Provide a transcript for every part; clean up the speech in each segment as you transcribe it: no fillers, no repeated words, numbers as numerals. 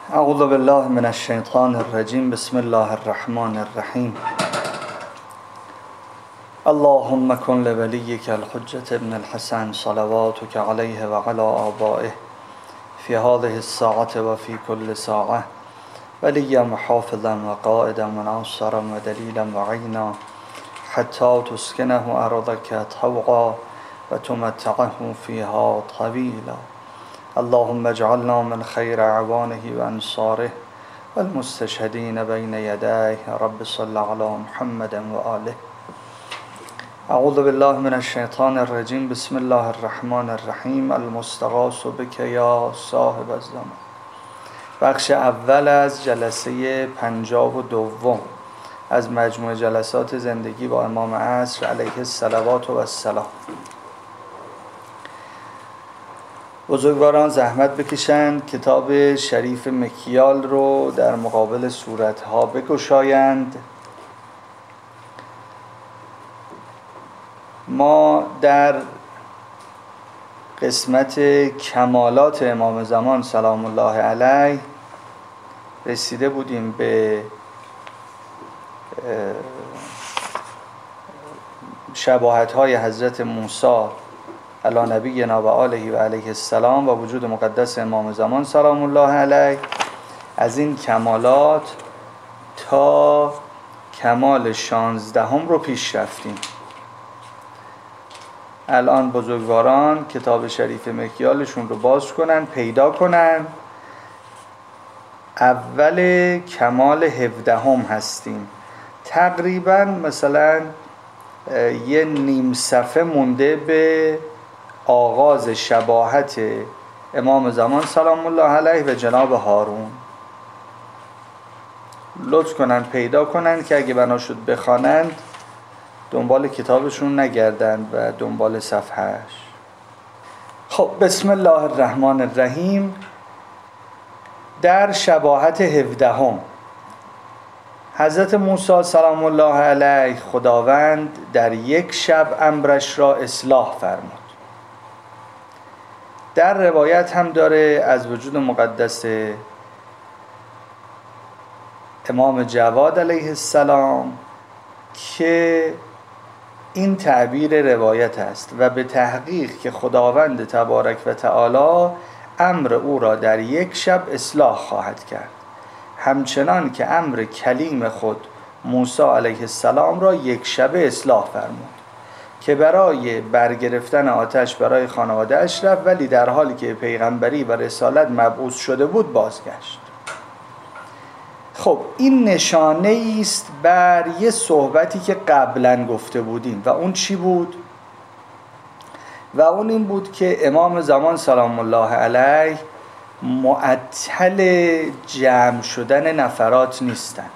اعوذ بالله من الشیطان الرجیم. بسم الله الرحمن الرحیم. اللهم کن لولیک الحجة ابن الحسن صلواتک علیه و علی آبائه فی هذه الساعة و فی کل ساعة ولیا محافظا و قائدا و ناصرا و دلیلا و عینا حتی تسکنه ارضک طوعا و تمتعه فیها طویلا. اللهم اجعلنا من خیر اعوانه و انصاره والمستشهدین بین یدیه. رب صل علی محمد و آله. اعوذ بالله من الشیطان الرجیم. بسم الله الرحمن الرحیم. المستغاث بک یا صاحب الزمان. بخش اول از جلسه 52 از مجموع جلسات زندگی با امام عصر علیه الصلوات و السلام. بزرگواران زحمت بکشند کتاب شریف مکیال رو در مقابل صورتها بگشایند. ما در قسمت کمالات امام زمان سلام الله علیه رسیده بودیم به شباهت‌های حضرت موسی علی نبینا و آله و علیه السلام و وجود مقدس امام زمان سلام الله علیه. از این کمالات تا کمال 16 رو پیش رفتیم. الان بزرگواران کتاب شریف مکیالشون رو باز کنن، پیدا کنن. اول کمال 17 هستیم. تقریبا مثلا یه نیم صفحه مونده به آغاز شباهت امام زمان سلام الله علیه و جناب هارون. لطف کنن پیدا کنن که اگه بنا شد بخوانند دنبال کتابشون نگردند و دنبال صفحهش. خب بسم الله الرحمن الرحیم. در شباهت 17 حضرت موسی سلام الله علیه خداوند در یک شب امرش را اصلاح فرمود. در روایت هم داره از وجود مقدس امام جواد علیه السلام که این تعبیر روایت است و به تحقیق که خداوند تبارک و تعالی امر او را در یک شب اصلاح خواهد کرد، همچنان که امر کلیم خود موسی علیه السلام را یک شبه اصلاح فرمود که برای برگرفتن آتش برای خانواده اش رفت، ولی در حالی که پیغمبری و رسالت مبعوث شده بود بازگشت. خب این نشانه است بر یه صحبتی که قبلا گفته بودیم و اون چی بود؟ و اون این بود که امام زمان سلام الله علیه معطل جمع شدن نفرات نیستن.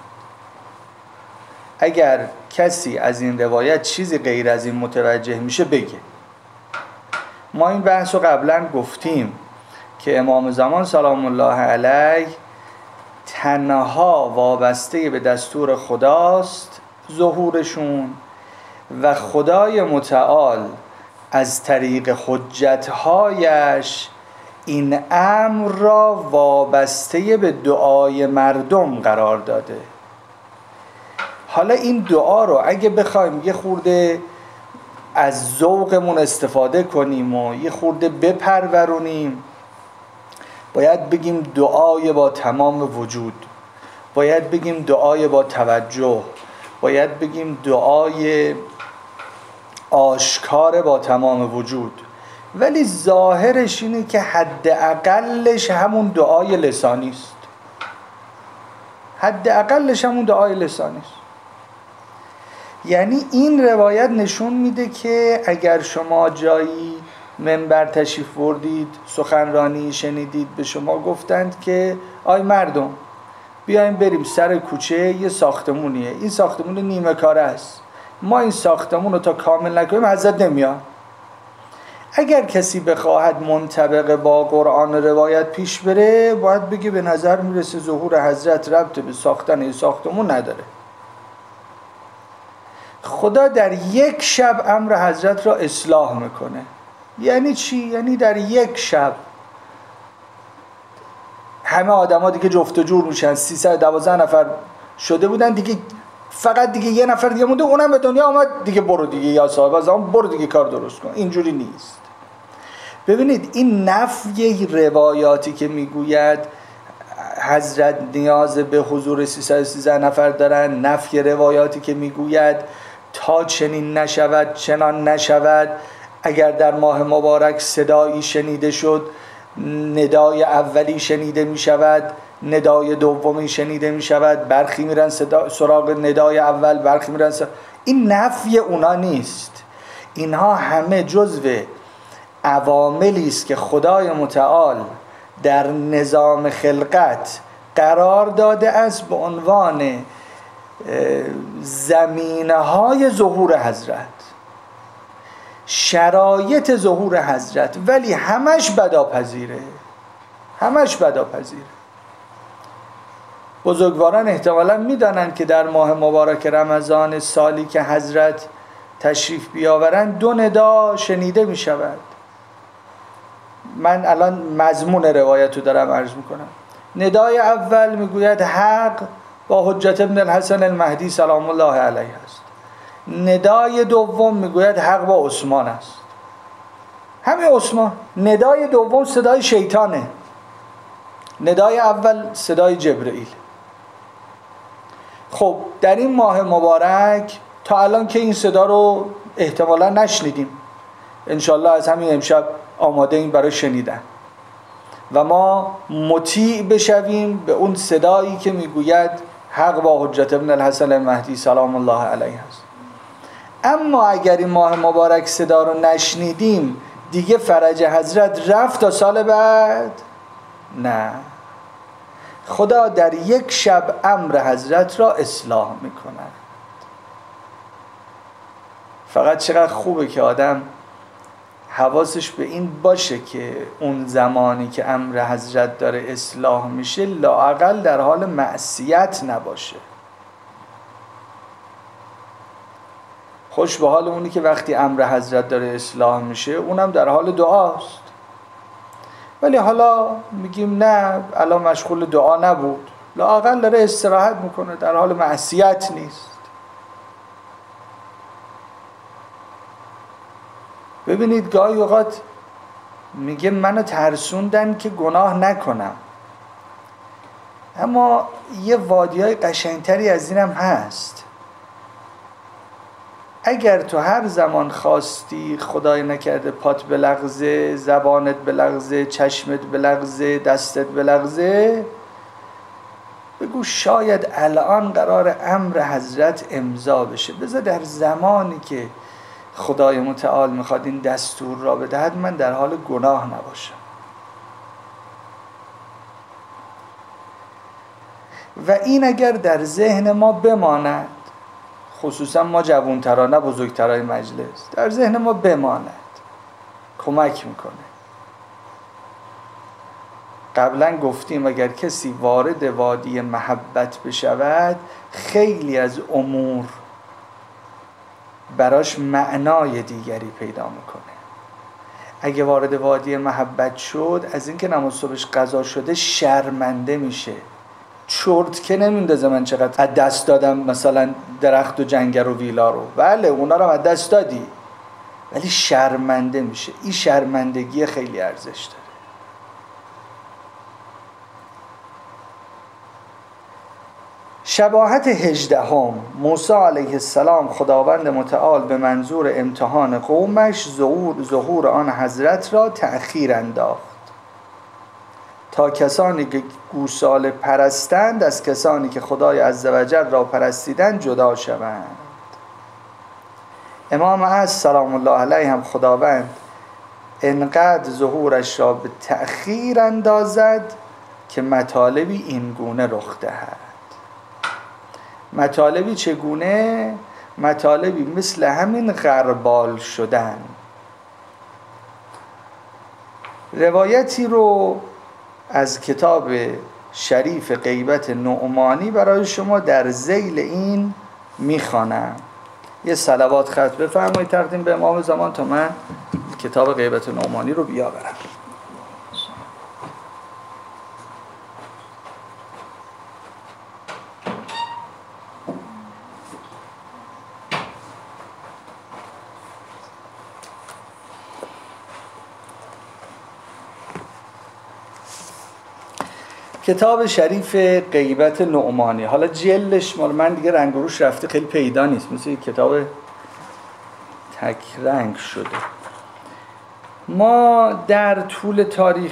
اگر کسی از این روایت چیزی غیر از این متوجه میشه بگه. ما این بحث رو قبلا گفتیم که امام زمان سلام الله علیه تنها وابسته به دستور خداست ظهورشون و خدای متعال از طریق حجتهایش این امر را وابسته به دعای مردم قرار داده. حالا این دعا رو اگه بخوایم یه خورده از ذوقمون استفاده کنیم و یه خورده بپرورونیم، باید بگیم دعای با تمام وجود، باید بگیم دعای با توجه، باید بگیم دعای آشکار با تمام وجود. ولی ظاهرش اینه که حداقلش همون دعای لسانی است. حداقلش همون دعای لسانی است. یعنی این روایت نشون میده که اگر شما جایی منبر تشریف بردید، سخنرانی شنیدید، به شما گفتند که آی مردم بیایم بریم سر کوچه، یه ساختمونیه، این ساختمون نیمه کاره است، ما این ساختمون رو تا کامل نکنیم حضرت نمیاد. اگر کسی بخواهد منطبق با قرآن روایت پیش بره باید بگه به نظر میرسه ظهور حضرت ربط به ساختن این ساختمون نداره. خدا در یک شب امر حضرت را اصلاح میکنه. یعنی چی؟ یعنی در یک شب همه آدما دیگه جفت و جور میشن، 312 نفر شده بودن دیگه، فقط دیگه یه نفر دیگه مونده، اونم به دنیا آمد دیگه، برو دیگه یا صاحب زمان، برو دیگه کار درست کن. اینجوری نیست. ببینید این نفی روایاتی که میگوید حضرت نیاز به حضور 313 نفر دارن، نفی روایاتی که میگوید تا چنین نشود چنان نشود، اگر در ماه مبارک صدایی شنیده شد ندای اولی شنیده می شود، ندای دومی شنیده می شود، برخی میرن سراغ ندای اول، برخی میرن این نفی اونا نیست. اینها همه جزو عواملی است که خدای متعال در نظام خلقت قرار داده است به عنوان زمینه‌های ظهور حضرت، شرایط ظهور حضرت، ولی همش بداپذیره، همش بداپذیره. بزرگواران احتمالاً میدانند که در ماه مبارک رمضان سالی که حضرت تشریف بیاورند 2 ندا شنیده می شود. من الان مضمون روایت رو دارم عرض میکنم. ندای اول میگوید حق با حجت ابن الحسن المهدی سلام الله علیه است. ندای دوم میگوید حق با عثمان است. همین عثمان. ندای دوم صدای شیطانه، ندای اول صدای جبرئیل. خب در این ماه مبارک تا الان که این صدا رو احتمالا نشنیدیم، انشالله از همین امشب آماده این برای شنیدن و ما مطیع بشویم به اون صدایی که میگوید حق با حجت ابن الحسن المهدی سلام الله علیه است. اما اگر این ماه مبارک صدا رو نشنیدیم دیگه فرج حضرت رفت تا سال بعد؟ نه، خدا در یک شب امر حضرت را اصلاح میکند. فقط چقدر خوبه که آدم حواسش به این باشه که اون زمانی که امر حضرت داره اصلاح میشه لااقل در حال معصیت نباشه. خوش به حال اونی که وقتی امر حضرت داره اصلاح میشه اونم در حال دعاست، ولی حالا میگیم نه الان مشغول دعا نبود، لااقل داره استراحت میکنه، در حال معصیت نیست. ببینید گاهی اوقات میگه منو ترسوندن که گناه نکنم، اما یه وادیای قشنگتری از اینم هست. اگر تو هر زمان خواستی خدای نکرده پات بلغزه، زبانت بلغزه، چشمت بلغزه، دستت بلغزه، بگو شاید الان قرار امر حضرت امضا بشه، بذار در زمانی که خدای متعال میخواد این دستور را بدهد من در حال گناه نباشم. و این اگر در ذهن ما بماند، خصوصا ما جوانترا نه بزرگترای مجلس، در ذهن ما بماند کمک میکنه. قبلا گفتیم اگر کسی وارد وادی محبت بشود خیلی از امور براش معنای دیگری پیدا میکنه. اگه وارد وادی محبت شد از اینکه نماز صبحش قضا شده شرمنده میشه، چرت که نمیندازه من چقدر از دست دادم مثلا درخت و جنگل و ویلا رو، بله اونا رو از دست دادی، ولی شرمنده میشه. این شرمندگی خیلی ارزش داره. شباهت 18 موسی علیه السلام خداوند متعال به منظور امتحان قومش ظهور آن حضرت را تأخیر انداخت تا کسانی که گوساله پرستند از کسانی که خدای عزوجل را پرستیدند جدا شوند. امام عصر سلام الله علیه هم خداوند انقدر ظهورش را به تأخیر اندازد که مطالبی این گونه رخ دهد. مطالبی چگونه؟ مطالبی مثل همین غربال شدن. روایتی رو از کتاب شریف غیبت نعمانی برای شما در ذیل این میخوانم. یه صلوات ختم بفرمایید تقدیم به امام زمان تا من کتاب غیبت نعمانی رو بیاورم. کتاب شریف غیبت نعمانی. حالا جلدش مال من دیگه رنگ و روش رفته، خیلی پیدا نیست، مثل یک کتاب تک رنگ شده. ما در طول تاریخ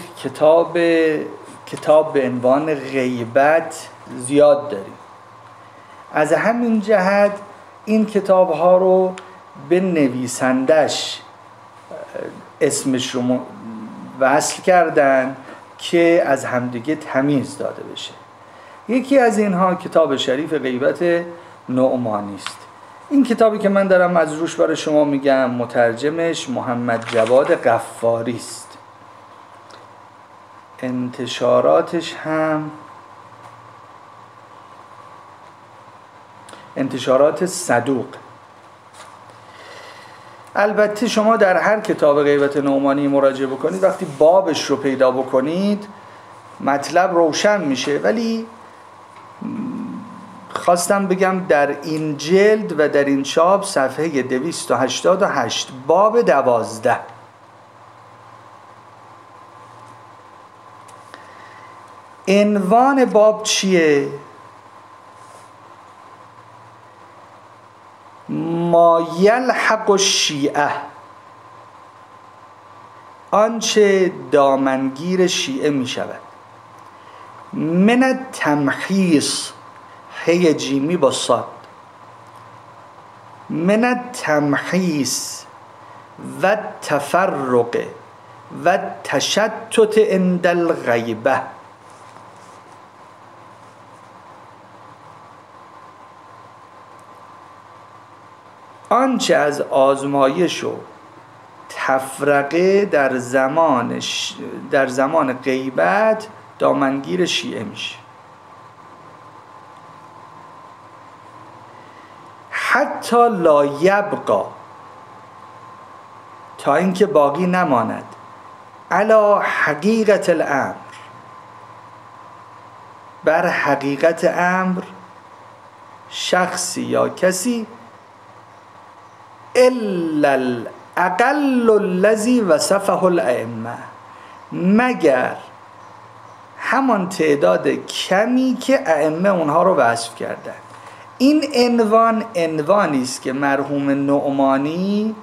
کتاب به عنوان غیبت زیاد داریم. از همین جهت این کتاب ها رو به نویسندش اسمش رو وصل کردن که از همدیگه تمیز داده بشه. یکی از اینها کتاب شریف غیبت نعمانی است. این کتابی که من دارم از روش برای شما میگم مترجمش محمد جواد غفاری است. انتشاراتش هم انتشارات صدوق. البته شما در هر کتاب غیبت نعمانی مراجعه بکنید، وقتی بابش رو پیدا بکنید مطلب روشن میشه، ولی خواستم بگم در این جلد و در این چاپ صفحه 288 باب 12 عنوان باب چیه؟ ما یلحق الشیعه، آنچه دامنگیر شیعه می شود. من التمحیص، هی جیمی با صاد، من التمحیص و التفرق و التشتت عند الغیبه، آنچه از آزمایش و تفرقه در زمان غیبت دامنگیر شیعه میشه. حتی لا یبقا، تا اینکه باقی نماند، علی حقیقت الامر، بر حقیقت امر، شخصی یا کسی، الا الاقل الذی وصفه الائمه، مگر همان تعداد کمی که ائمه اونها رو وصف کردن. این عنوانی است که مرحوم نعمانی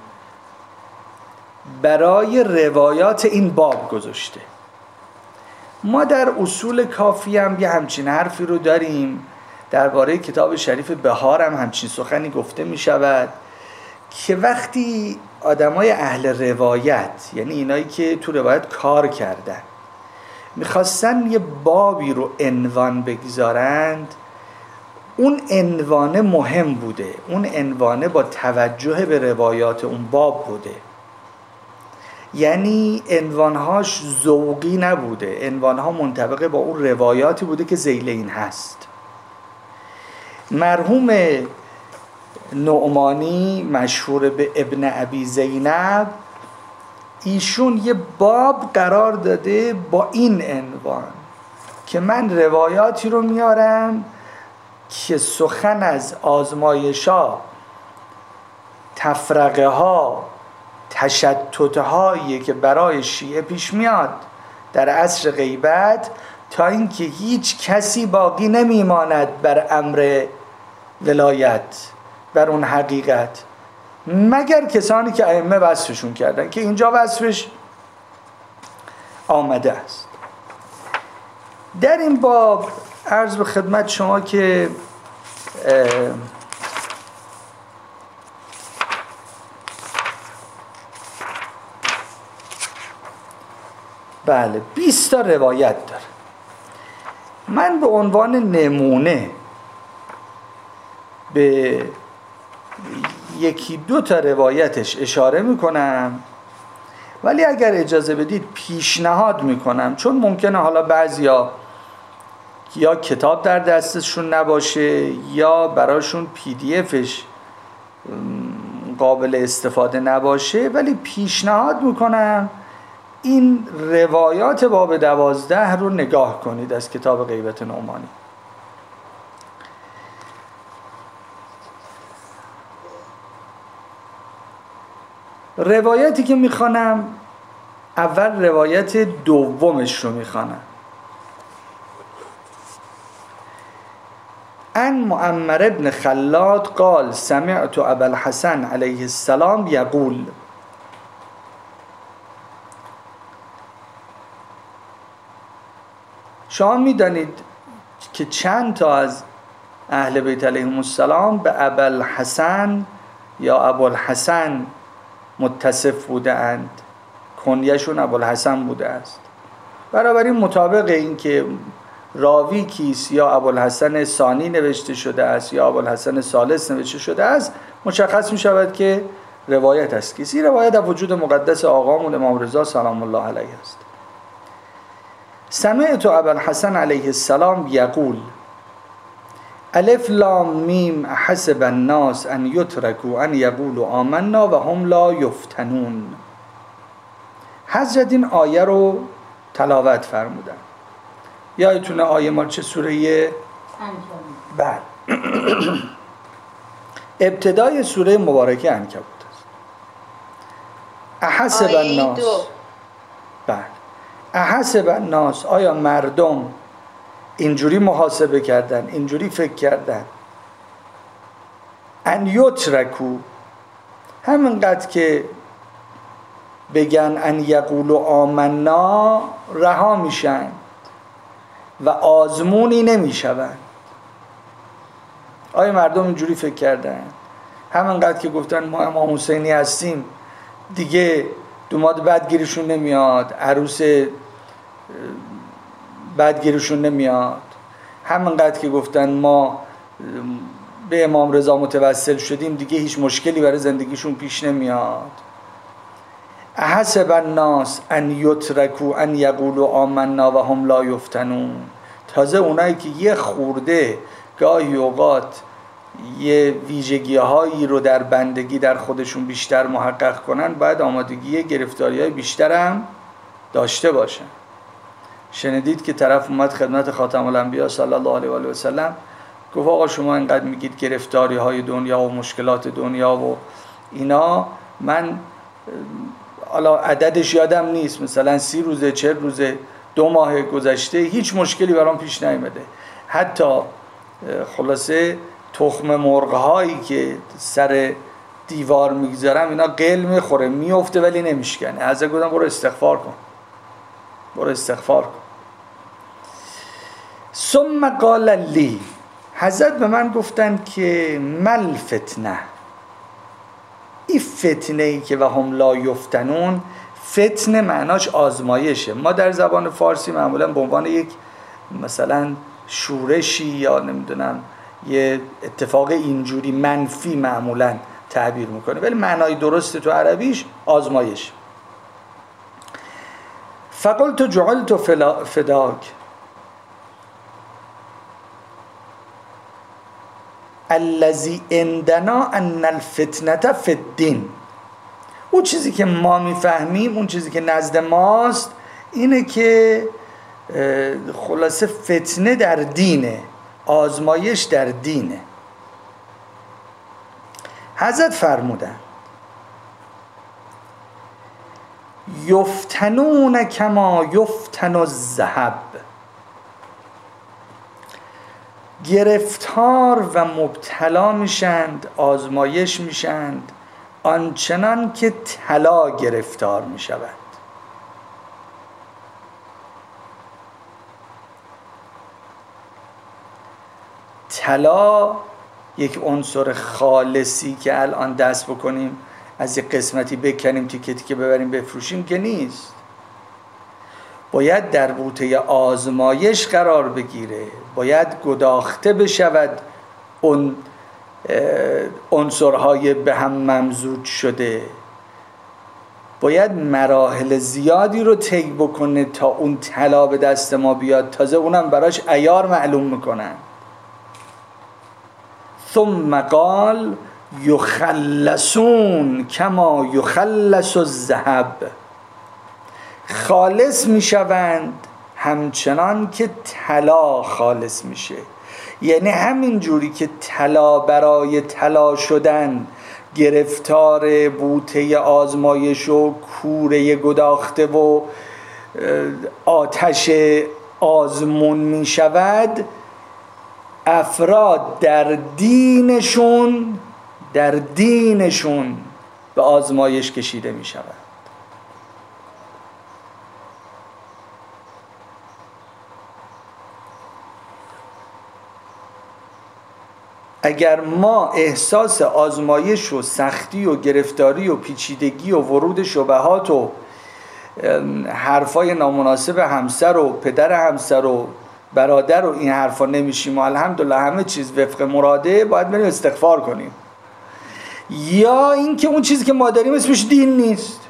برای روایات این باب گذاشته. ما در اصول کافی هم یه همچین حرفی رو داریم، درباره کتاب شریف بهار هم همچین سخنی گفته می شود که وقتی آدمای اهل روایت، یعنی اینایی که تو روایت کار کردن، میخواستن یه بابی رو عنوان بگذارند، اون عنوان مهم بوده، اون عنوان با توجه به روایات اون باب بوده، یعنی عنوانهاش ذوقی نبوده، عنوانها منطبق با اون روایاتی بوده که ذیل این هست. مرحوم نعمانی مشهور به ابن ابی زینب، ایشون یه باب قرار داده با این عنوان که من روایاتی رو میارم که سخن از آزمایش‌ها، تفرقه ها، تشتت هایی که برای شیعه پیش میاد در عصر غیبت، تا اینکه هیچ کسی باقی نمیماند بر امر ولایت، بر اون حقیقت، مگر کسانی که ائمه وصفشون کردن، که اینجا وصفش آمده است. در این باب عرض به خدمت شما که بله 20 تا روایت داره. من به عنوان نمونه به یکی دو تا روایتش اشاره میکنم، ولی اگر اجازه بدید پیشنهاد میکنم، چون ممکنه حالا بعضیا یا کتاب در دستشون نباشه یا براشون PDFش قابل استفاده نباشه، ولی پیشنهاد میکنم این روایات باب 12 رو نگاه کنید از کتاب غیبت نعمانی. روایتی که میخوانم، اول روایت دومش رو میخوانم. عن معمر ابن خلاد قال سمعت ابا الحسن علیه السلام یقول. شما میدانید که چند تا از اهل بیت علیهم السلام به ابوالحسن یا ابوالحسن متصف بوده اند، کنیه‌شون ابوالحسن بوده است. بنابراین مطابق این که راوی کیست، یا ابوالحسن ثانی نوشته شده است یا ابوالحسن ثالث نوشته شده است، مشخص می شود که روایت است کیست. این روایت در وجود مقدس آقامون امام رضا سلام الله علیه است. سمعت ابوالحسن علیه السلام یقول الف لام میم حسب الناس ان یترکوا ان یقولوا آمنا و هم لا یفتنون. حضرت این آیه رو تلاوت فرمودن. یادتونه آیه مال چه سوره؟ بله. ابتدای سوره مبارکه عنکبوت است. احسب الناس. بله. احسب الناس، آیا مردم اینجوری محاسبه کردن، اینجوری فکر کردن، ان یترکو، همینقدر که بگن ان یقولوا آمنا رها میشن و آزمونی نمیشون. آیا مردم اینجوری فکر کردن؟ همینقدر که گفتن ما امام حسینی هستیم دیگه دوماد بدگیرشون نمیاد، عروس بدگیرشون نمیاد. همینقدر که گفتن ما به امام رضا متوسل شدیم دیگه هیچ مشکلی برای زندگیشون پیش نمیاد. احسب الناس ان یترکوا ان یقولوا آمنا و هم لا یفتنون. تازه اونایی که یه خورده گاهی اوقات یه ویژگی‌هایی رو در بندگی در خودشون بیشتر محقق کنن، باید آمادگی گرفتاری‌های بیشتر هم داشته باشن. شنیدید که طرف اومد خدمت خاتم الانبیا صلی الله علیه و آله و سلم گفت آقا شما اینقدر میگید گرفتاری‌های دنیا و مشکلات دنیا و اینا، من حالا عددش یادم نیست، مثلا 30 روزه 40 روزه 2 ماه گذشته هیچ مشکلی برام پیش نیامده. حتی خلاصه تخم مرغ‌هایی که سر دیوار میگذارم اینا قل میخوره میفته ولی نمیشکنه. حضرت گفتم برو استغفار کن، برو استغفار کن. ثم قال لی، حضرت به من گفتن که مل فتنه، این فتنه ای که و هم لا یفتنون، فتنه معناش آزمایشه. ما در زبان فارسی معمولا به عنوان یک مثلا شورشی یا نمیدونم یه اتفاق اینجوری منفی معمولا تعبیر میکنه، ولی معنای درست تو عربیش آزمایش. فقلت جعلت فداک الذی عندنا ان الفتنه فی الدین. اون چیزی که ما میفهمیم، اون چیزی که نزد ماست اینه که خلاصه فتنه در دینه، آزمایش در دینه. حضرت فرمودن یفتنون کما یفتن الذهب، گرفتار و مبتلا میشند، آزمایش میشند آنچنان که طلا گرفتار میشود. طلا یک عنصر خالصی که الان دست بکنیم از یک قسمتی بکنیم تیکه تیکه ببریم بفروشیم که نیست. باید در بوته آزمایش قرار بگیره، باید گداخته بشود اون عنصرهای به هم ممزوج شده، باید مراحل زیادی رو طی بکنه تا اون طلا به دست ما بیاد، تازه اونم براش عیار معلوم میکنن. ثم قال یخلصون کما یخلص الذهب، خالص میشوند همچنان که طلا خالص میشه. یعنی همین جوری که طلا برای طلا شدن گرفتار بوته آزمایش و کوره گداخته و آتش آزمون میشود، افراد در دینشون به آزمایش کشیده می شود. اگر ما احساس آزمایش و سختی و گرفتاری و پیچیدگی و ورود شبهات و حرفای نامناسب همسر و پدر همسر و برادر و این حرفا نمیشیم و الحمدلله همه چیز وفق مراده، باید بریم استغفار کنیم. یا اینکه اون چیزی که ما داریم اسمش دین نیست.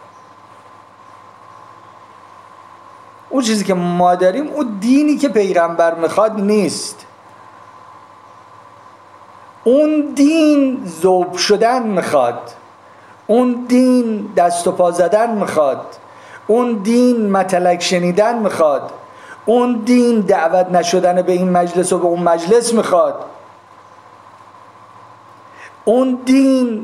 اون چیزی که ما داریم اون دینی که پیغمبر میخواد نیست. اون دین ذوب شدن میخواد، اون دین دست و پا زدن میخواد، اون دین متلک شنیدن میخواد، اون دین دعوت نشدن به این مجلس و به اون مجلس میخواد، اون دین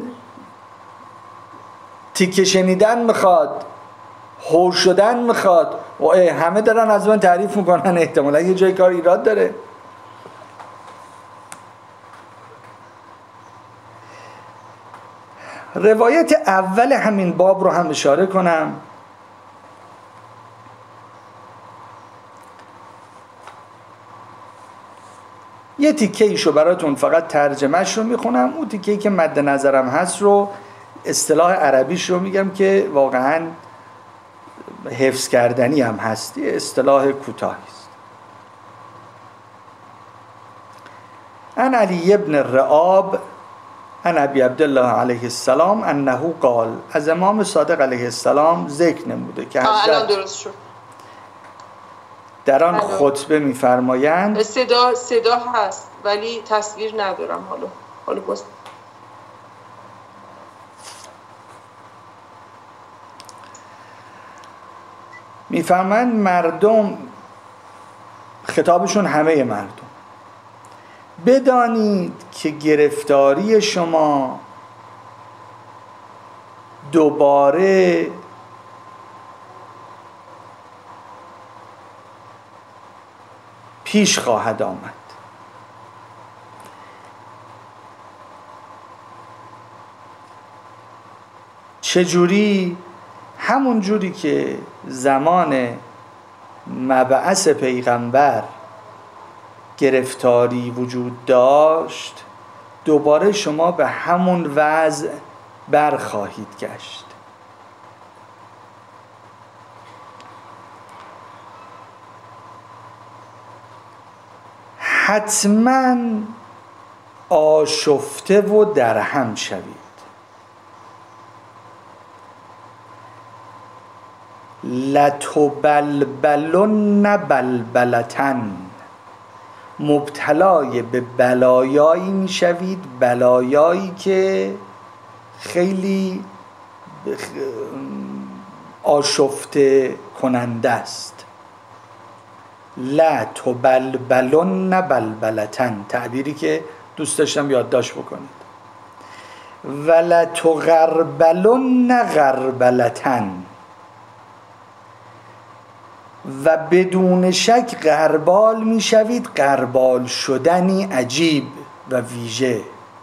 تیکه شنیدن میخواد، هو شدن میخواد. و همه دارن از من تعریف میکنن، احتمالا یه جای کار ایراد داره. روایت اول همین باب رو هم اشاره کنم. یه تیکه ایشو براتون فقط ترجمهش رو میخونم، اون تیکه‌ای که مد نظرم هست رو اصطلاح عربیش رو میگم که واقعا حفظ کردنی هم هست، اصطلاح کوتاهی است. عن علی بن الرعاب عن ابی عبدالله علیه السلام انه قال، از امام صادق علیه السلام ذکر نموده که الان درست شد. در آن خطبه میفرمایند، صدا هست ولی تصویر ندارم. حالا باز میفرمایند مردم، خطابشون همه مردم، بدانید که گرفتاری شما دوباره پیش خواهد آمد. چجوری؟ همون جوری که زمان مبعث پیغمبر گرفتاری وجود داشت، دوباره شما به همون وضع برخواهید گشت. حتما آشفته و درهم شوید. لتبلبلن بلبلتن، مبتلای به بلایایی میشوید، بلایایی که خیلی آشفته کننده است. لتبلبلن بلبلتن، تعبیری که دوست داشتم یادداشت بکنید. ولتغربلن غربلتن، و بدون شک غربال میشوید، غربال شدنی عجیب و ویژه.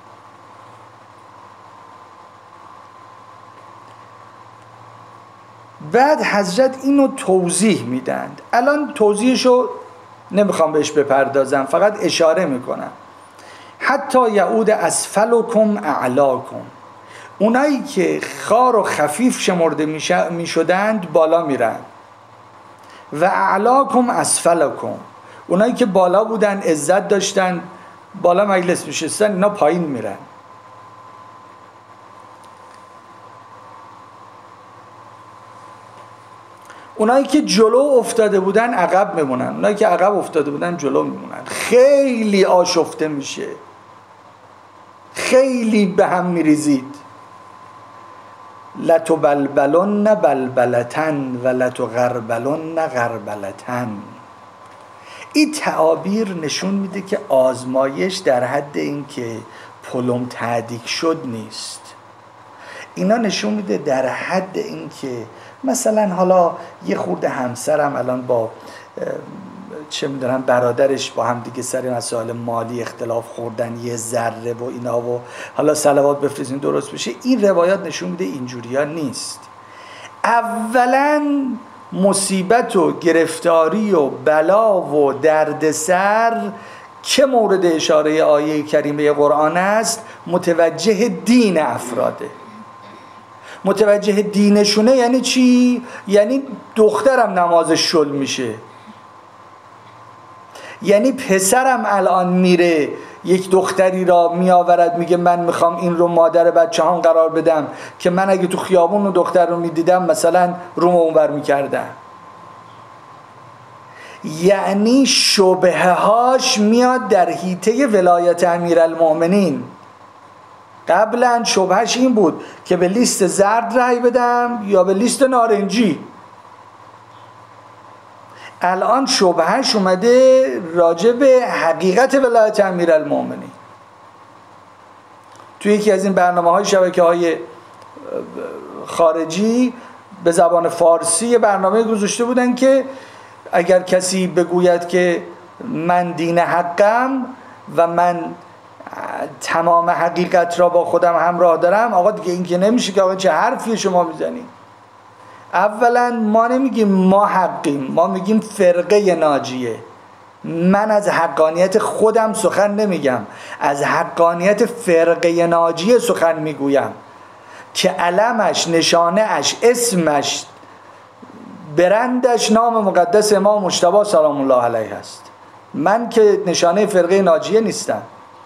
بعد حضرت اینو توضیح میدند. الان توضیحشو نمیخوام بهش بپردازم، فقط اشاره میکنم. حتی یعود اسفلکم اعلاکم، اونایی که خار و خفیف شمرده میشدند بالا میرن، و اعلاکم اسفلکم، اونایی که بالا بودن عزت داشتن بالا مجلس میشستن، اینا پایین میرن. اونایی که جلو افتاده بودن عقب میمونن، اونایی که عقب افتاده بودن جلو میمونن. خیلی آشفته میشه، خیلی به هم میریزید. لتبلبلن بلبلتن و لتغربلن غربلتن. این تعابیر نشون میده که آزمایش در حد این که پلم تعدیق شد نیست. اینا نشون میده در حد این که مثلا حالا یه خورده همسرم الان با چه میدونم برادرش با هم دیگه سر مسائل مالی اختلاف خوردن یه ذره و اینا و حالا صلوات بفرستین درست بشه. این روایات نشون میده اینجوریا نیست. اولا مصیبت و گرفتاری و بلا و دردسر که مورد اشاره آیه کریمه قرآن است متوجه دین افراده. متوجه دینشونه یعنی چی؟ یعنی دخترم نمازش شل میشه، یعنی پسرم الان میره یک دختری را میآورد میگه من میخوام این رو مادر بچه هم قرار بدم که من اگه تو خیابون و دختر رو میدیدم مثلا روم اونور میکردم. یعنی شبهه هاش میاد در حیطه ولایت امیرالمؤمنین. قبلا شبهش این بود که به لیست زرد رأی بدم یا به لیست نارنجی. الان شبهش اومده راجع به حقیقت ولایت امیرالمؤمنین. توی یکی از این برنامه‌های شبکه‌های خارجی به زبان فارسی برنامه گذاشته بودن که اگر کسی بگوید که من دین حقم و من تمام حقیقت را با خودم همراه دارم، آقا دیگه این که نمیشه که آقا چه حرفی شما میزنید. اولا ما نمیگیم ما حقیم، ما میگیم فرقه ناجیه. من از حقانیت خودم سخن نمیگم، از حقانیت فرقه ناجیه سخن میگویم که علمش، نشانهش، اسمش، برندش نام مقدس امام مجتبی سلام الله علیه است. من که نشانه فرقه ناجیه نیستم.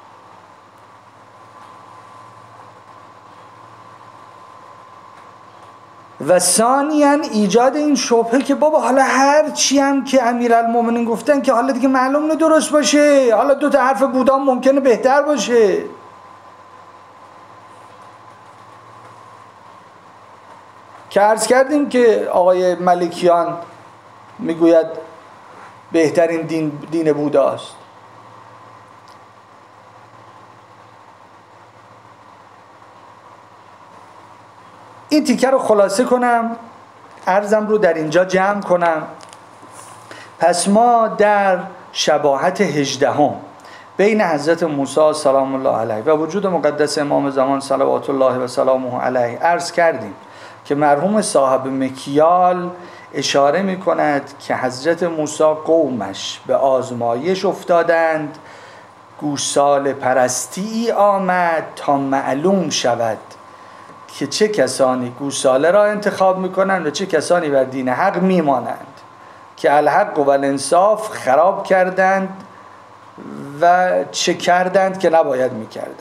و ثانیاً ایجاد این شبهه که بابا حالا هر چی هم که امیرالمومنین گفتن که حالا دیگه معلوم نه درست باشه، حالا دو تا حرف بودا ممکنه بهتر باشه. که عرض کردیم که آقای ملکیان میگوید بهترین دین بوداست. این تیکه رو خلاصه کنم، عرضم رو در اینجا جمع کنم. پس ما شباهت 18 بین حضرت موسی سلام الله علیه و وجود مقدس امام زمان صلوات الله و سلامه علیه عرض کردیم که مرحوم صاحب مکیال اشاره می کند که حضرت موسی قومش به آزمایش افتادند، گوساله پرستی آمد تا معلوم شود که چه کسانی گوساله را انتخاب میکنند و چه کسانی بر دین حق میمانند، که الحق و الانصاف خراب کردند و چه کردند که نباید میکردند.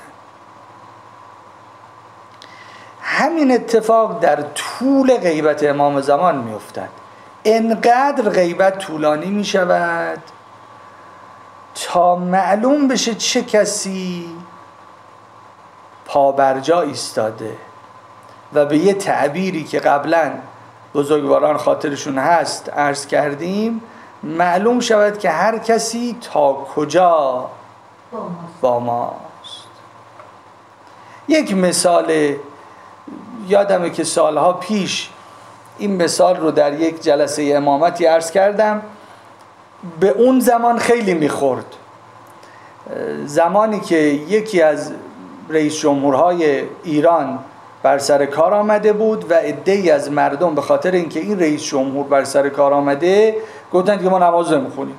همین اتفاق در طول غیبت امام زمان میافتد. انقدر غیبت طولانی میشود تا معلوم بشه چه کسی پابرجا ایستاده و به یه تعبیری که قبلا بزرگواران خاطرشون هست عرض کردیم، معلوم شود که هر کسی تا کجا با ماست. یک مثال یادمه که سالها پیش این مثال رو در یک جلسه امامتی عرض کردم، به اون زمان خیلی میخورد. زمانی که یکی از رئیس جمهورهای ایران بر سر کار آمده بود و عده‌ای از مردم به خاطر اینکه این رئیس جمهور بر سر کار آمده گفتن دیگه ما نماز نمیخونیم.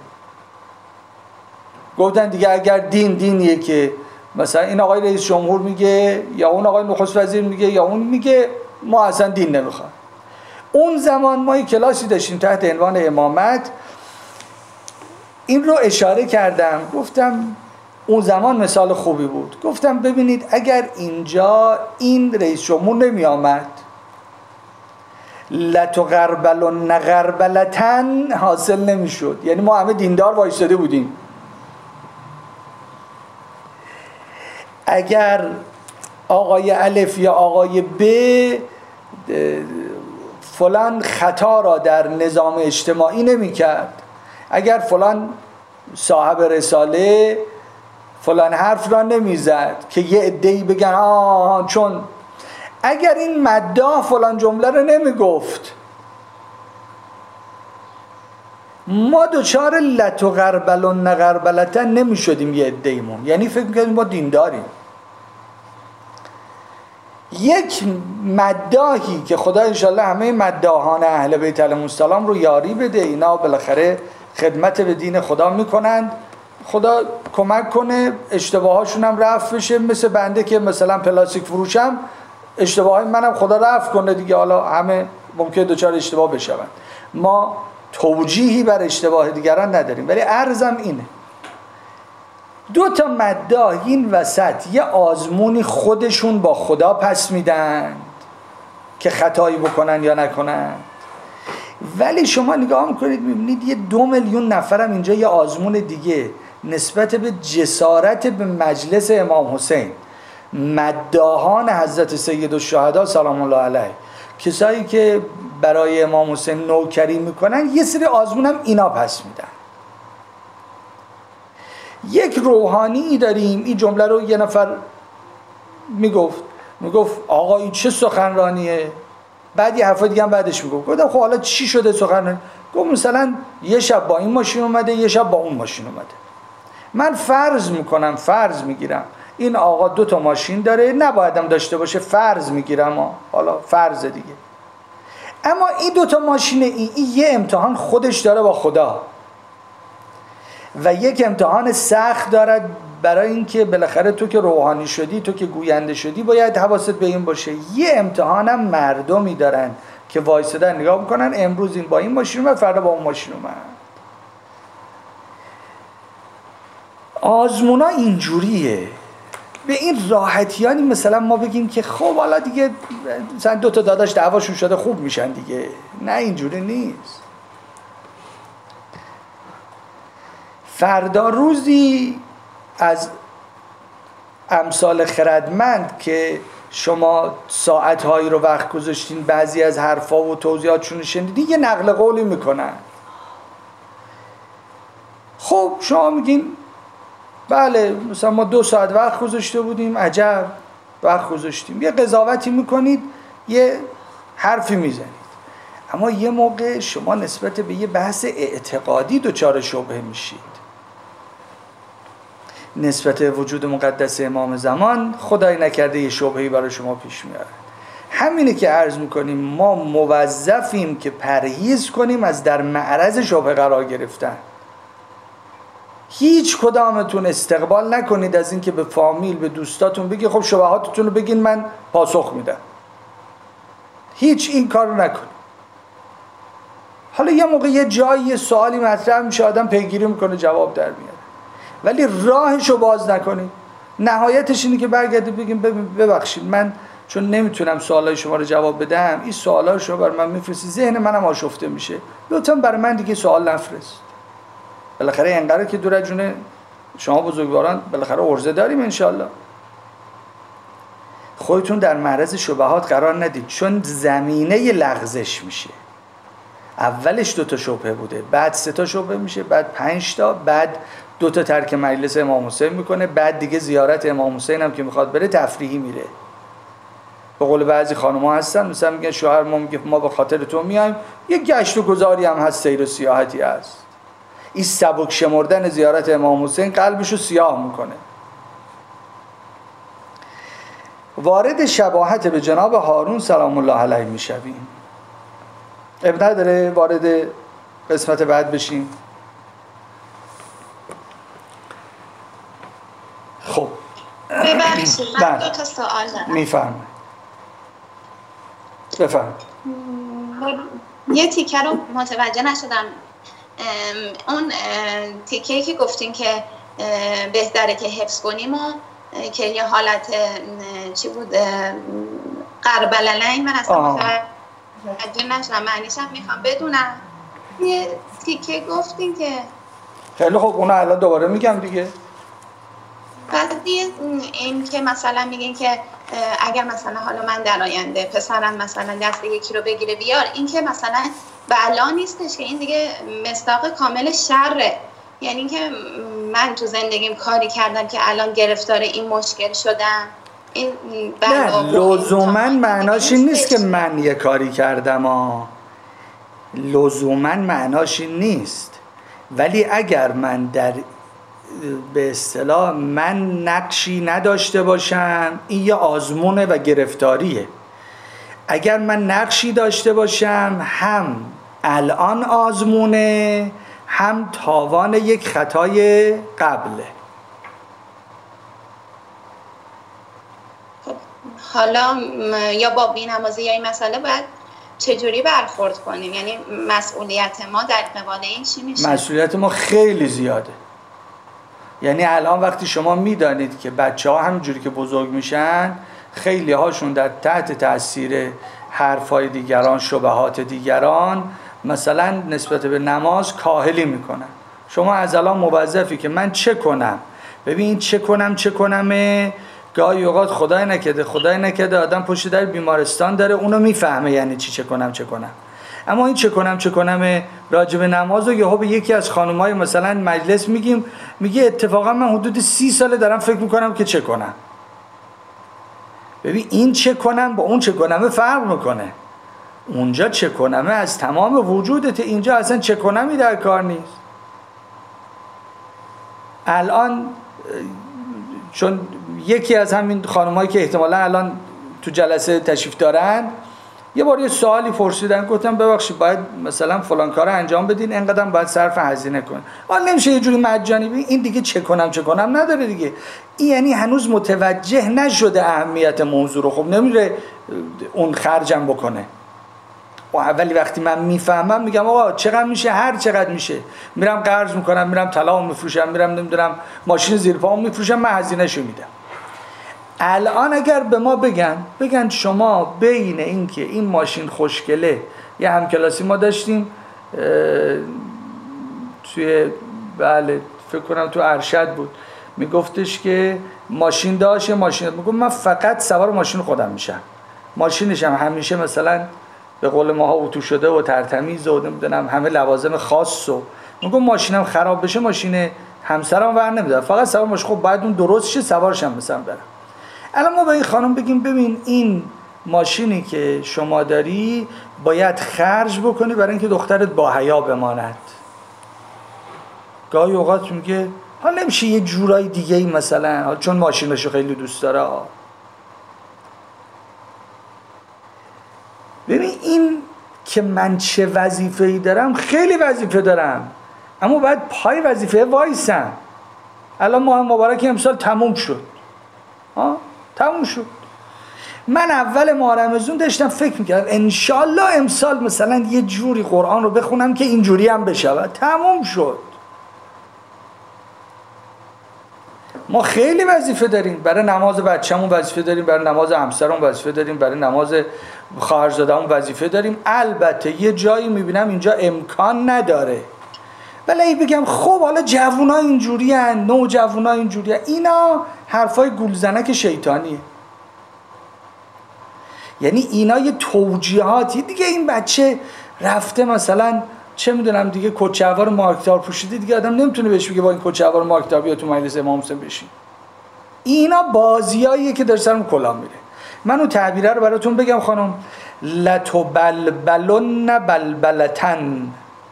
گفتن دیگه اگر دینیه که مثلا این آقای رئیس جمهور میگه یا اون آقای نخست وزیر میگه یا اون میگه، ما اصلا دین نمیخوایم. اون زمان ما یک کلاسی داشتیم تحت عنوان امامت، این رو اشاره کردم، گفتم اون زمان مثال خوبی بود. گفتم ببینید اگر اینجا این رئیس جمهور نمی آمد، لتغربلن غربلتن حاصل نمی شد. یعنی ما همه دیندار وایستاده بودیم. اگر آقای الف یا آقای ب فلان خطا را در نظام اجتماعی نمی کرد، اگر فلان صاحب رساله فلان حرف را نمیزد که یه عده‌ای بگن چون اگر این مداح فلان جمله رو نمیگفت، ما دوچار لت و غربل و نغربلتن نمی شدیم یه عده‌ایمون، یعنی فکر میکنیم ما دینداریم. یک مداحی که خدا انشالله همه مداحان اهل بیت علیهم السلام رو یاری بده، اینا بالاخره خدمت به دین خدا میکنند، خدا کمک کنه اشتباهاشون هم رفع بشه، مثل بنده که مثلا پلاستیک فروشم، اشتباهای منم خدا رفع کنه دیگه، حالا همه ممکنه دوچار اشتباه بشوند، ما توجیهی بر اشتباه دیگران نداریم، ولی عرضم اینه دو تا مداح این وسط یه آزمونی خودشون با خدا پس میدن که خطایی بکنن یا نکنن، ولی شما نگاه میکنید میبینید یه 2 میلیون نفرم اینجا یه آزمون دیگه نسبت به جسارت به مجلس امام حسین، مداحان حضرت سید الشهدا سلام الله علیه، کسایی که برای امام حسین نوکری میکنن، یه سری آزمون هم اینا پس میدن. یک روحانی داریم، این جمله رو یه نفر میگفت آقا این چه سخنرانیه، بعد یه حرف دیگه هم بعدش میگفت، گفتم خب حالا چی شده سخنرانی؟ گفت مثلا یه شب با این ماشین اومده، یه شب با اون ماشین اومده. من فرض میگیرم این آقا 2 تا ماشین داره، نبایدم داشته باشه، فرض میگیرم، حالا فرض دیگه. اما این 2 تا ماشین این یه امتحان خودش داره با خدا و یک امتحان سخت دارد، برای اینکه بالاخره تو که روحانی شدی، تو که گوینده شدی، باید حواست به این باشه. یه امتحانم مردمی دارن که وایسادن نگاه میکنن، امروز این با این ماشین اومد، فردا با اون ماشین اومد. آزمونا اینجوریه، به این راحتیانی مثلا ما بگیم که خب حالا دیگه مثلا 2 تا داداش دعواشون شده خوب میشن دیگه، نه اینجوری نیست. فردا روزی از امثال خردمند که شما ساعتهایی رو وقت گذاشتین بعضی از حرفا و توضیحاتشون شنیدین، یه نقل قولی میکنن. خب شما میگین بله مثلا ما 2 ساعت وقت گذاشته بودیم، عجب وقت گذاشتیم، یه قضاوتی میکنید، یه حرفی میزنید. اما یه موقع شما نسبت به یه بحث اعتقادی دچار شبهه میشید، نسبت وجود مقدس امام زمان خدای نکرده یه شبهه‌ای برای شما پیش میاره. همینه که عرض میکنیم ما موظفیم که پرهیز کنیم از در معرض شبهه قرار گرفتن. هیچ کدامتون استقبال نکنید از اینکه به فامیل، به دوستاتون بگی خب شبهاتتون رو بگین من پاسخ میدم. هیچ این کار رو نکنید. حالا یه موقع یه جایی یه سوالی مطرح میشه، آدم پیگیری میکنه جواب در میاره، ولی راهشو باز نکنید. نهایتش اینه که برگردید بگیم ببخشید من چون نمیتونم سوالای شما رو جواب بدم، این سوالا رو شما برای من میفرستی، ذهن منم آشفته میشه، لطفا برای من دیگه سوال نفرست. بالاخره اینقدر که دور از جون شما بزرگواران بالاخره عرضه داریم انشالله. خودتون در معرض شبهات قرار ندید، چون زمینه لغزش میشه. اولش 2 تا شبهه بوده، بعد 3 تا شبهه میشه، بعد 5 تا، بعد 2 تا ترک مجلس امام حسین میکنه، بعد دیگه زیارت امام حسین هم که میخواد بره تفریحی میره. به قول بعضی خانم‌ها هستن مثلا میگن شوهر ما میگه ما به خاطر تو میایم، یه گشت و گذاری هم هست، سیر و سیاحتی هست. این سبک شمردن زیارت امام حسین قلبشو سیاه میکنه. وارد شباهت به جناب هارون سلام الله علیه میشویم. اب نداره وارد قسمت بعد بشیم. خب ببخشید من 2 تا سوال دارم. میفرمایید. بفرمایید. یه تیکه رو متوجه نشدم. اون تیکه‌ای که گفتین که بهتره که حفظ کنیم و که یه حالت چی بود قربللنگ، من اصلا متوجه نشدم معنیش هم میخوام بدونم. یه تیکه گفتین که خیلی خوب اونو الان دوباره میگم دیگه. بعدی این که مثلا میگین که اگر مثلا حالا من در آینده پسرم مثلا دست یکی رو بگیره بیار، این که مثلا بلا نیستش که این دیگه مصداق کامل شره، یعنی این که من تو زندگیم کاری کردم که الان گرفتار این مشکل شدم، این نه لزوماً معناش این نیست که من یه کاری کردم لزوماً معناش این نیست. ولی اگر من در به اصطلاح من نقشی نداشته باشم، این یه آزمونه و گرفتاریه. اگر من نقشی داشته باشم، هم الان آزمونه، هم تاوان یک خطای قبله. حالا یا با بی‌نمازی یا این مسئله باید چجوری برخورد کنیم؟ یعنی مسئولیت ما در قبال این چی میشه؟ مسئولیت ما خیلی زیاده. یعنی الان وقتی شما میدانید که بچه ها همینجوری که بزرگ میشن خیلی هاشون در تحت تاثیر حرفای دیگران، شبهات دیگران، مثلا نسبت به نماز کاهلی میکنن. شما از الان موظفی که من چه کنم، ببین چه کنمه. گاهی اوقات خدای نکرده آدم پشت در بیمارستان داره، اونو میفهمه یعنی چه کنم. اما این چه کنم راجب نماز رو یهو به یکی از خانم‌های مثلا مجلس میگه اتفاقا من حدود 30 ساله دارم فکر میکنم که چه کنم. ببین این چه کنم با اون چه کنمه فرق میکنه. اونجا چه کنمه از تمام وجودت، اینجا اصلا چه کنمی در کار نیست. الان چون یکی از همین خانم‌هایی که احتمالاً الان تو جلسه تشریف دارن یه بار یه سوالی پرسیدن، گفتم ببخشید باید مثلا فلان کارو انجام بدین، اینقدر باید صرف هزینه کن. حالا نمیشه یه جوری مجانی بگین این دیگه چه کنم نداره دیگه. این یعنی هنوز متوجه نشده اهمیت موضوع رو، خب نمیره اون خرجم بکنه. و اولی وقتی من میفهمم میگم آقا چقدر میشه، هر چقدر میشه میرم قرض میکنم، میرم طلاهو میفروشم، میرم نمیدونم ماشین زیر پامو میفروشم، من هزینه‌شو میدم. الان اگر به ما بگن شما بین این که این ماشین خوشگله، یه همکلاسی ما داشتیم توی فکر کنم تو ارشد بود، میگفتش که ماشین داشت، میگفت من فقط سوار ماشین خودم میشم، ماشینش هم همیشه مثلا به قول ماها اتو شده و ترتمیز و نمیدونم همه لوازم خاص، و میگم ماشینم خراب بشه ماشین همسرم ور نمیدارم، فقط سوار ماشین. خب باید اون درست شه سوارش هم مثلا برم. الان ما به این خانم بگیم ببین این ماشینی که شما داری باید خرج بکنی برای اینکه دخترت با حیا بماند. گاهی اوقات میگه حالا نمیشه یه جورای دیگه ای مثلا، چون ماشینشو خیلی دوست داره. ببین این که من چه وظیفه‌ای دارم، خیلی وظیفه دارم، اما باید پای وظیفه وایسم. الان ماه مبارک امسال تموم شد. تموم شد. من اول ماه رمضان داشتم فکر میکردم انشالله امسال مثلا یه جوری قرآن رو بخونم که اینجوری هم بشه. تموم شد. ما خیلی وظیفه داریم، برای نماز بچه‌مون وظیفه داریم، برای نماز همسرمون وظیفه داریم، برای نماز خواهرزاده‌مون وظیفه داریم. البته یه جایی میبینم اینجا امکان نداره، ولی بگم خب حالا جوونا اینجوری هن، نوجوانا اینجوری هن. اینا حرفای گولزنک شیطانیه. یعنی اینا یه توجیهاتی دیگه. این بچه رفته مثلا چه میدونم دیگه کچه‌وار مارکدار پوشیده، دیگه آدم نمیتونه بهش بگه با این کچه‌وار مارکدار بیا تو مجلس امام حسین بشین. اینا بازیاییه که در سرم کلاه میره. من اون تعبیره رو براتون بگم خانم، لتبلبلن بلبلتن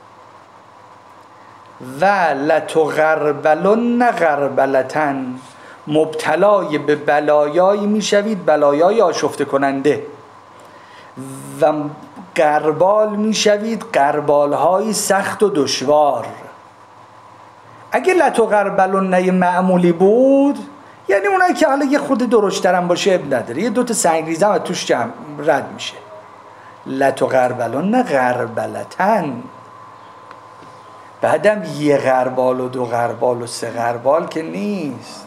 و لتغربلن غربلتن. مبتلای به بلایایی میشوید، بلایای آشفته کننده، و غربال میشوید، غربالهای سخت و دشوار. اگه لتغربلن معمولی بود، یعنی اونایی که حالا یه خود درشترم باشه اب نداره، یه دوتا سنگریزم و توش جمع رد میشه. لتغربلن غربلتن. بعدم یه غربال و دو غربال و سه غربال که نیست.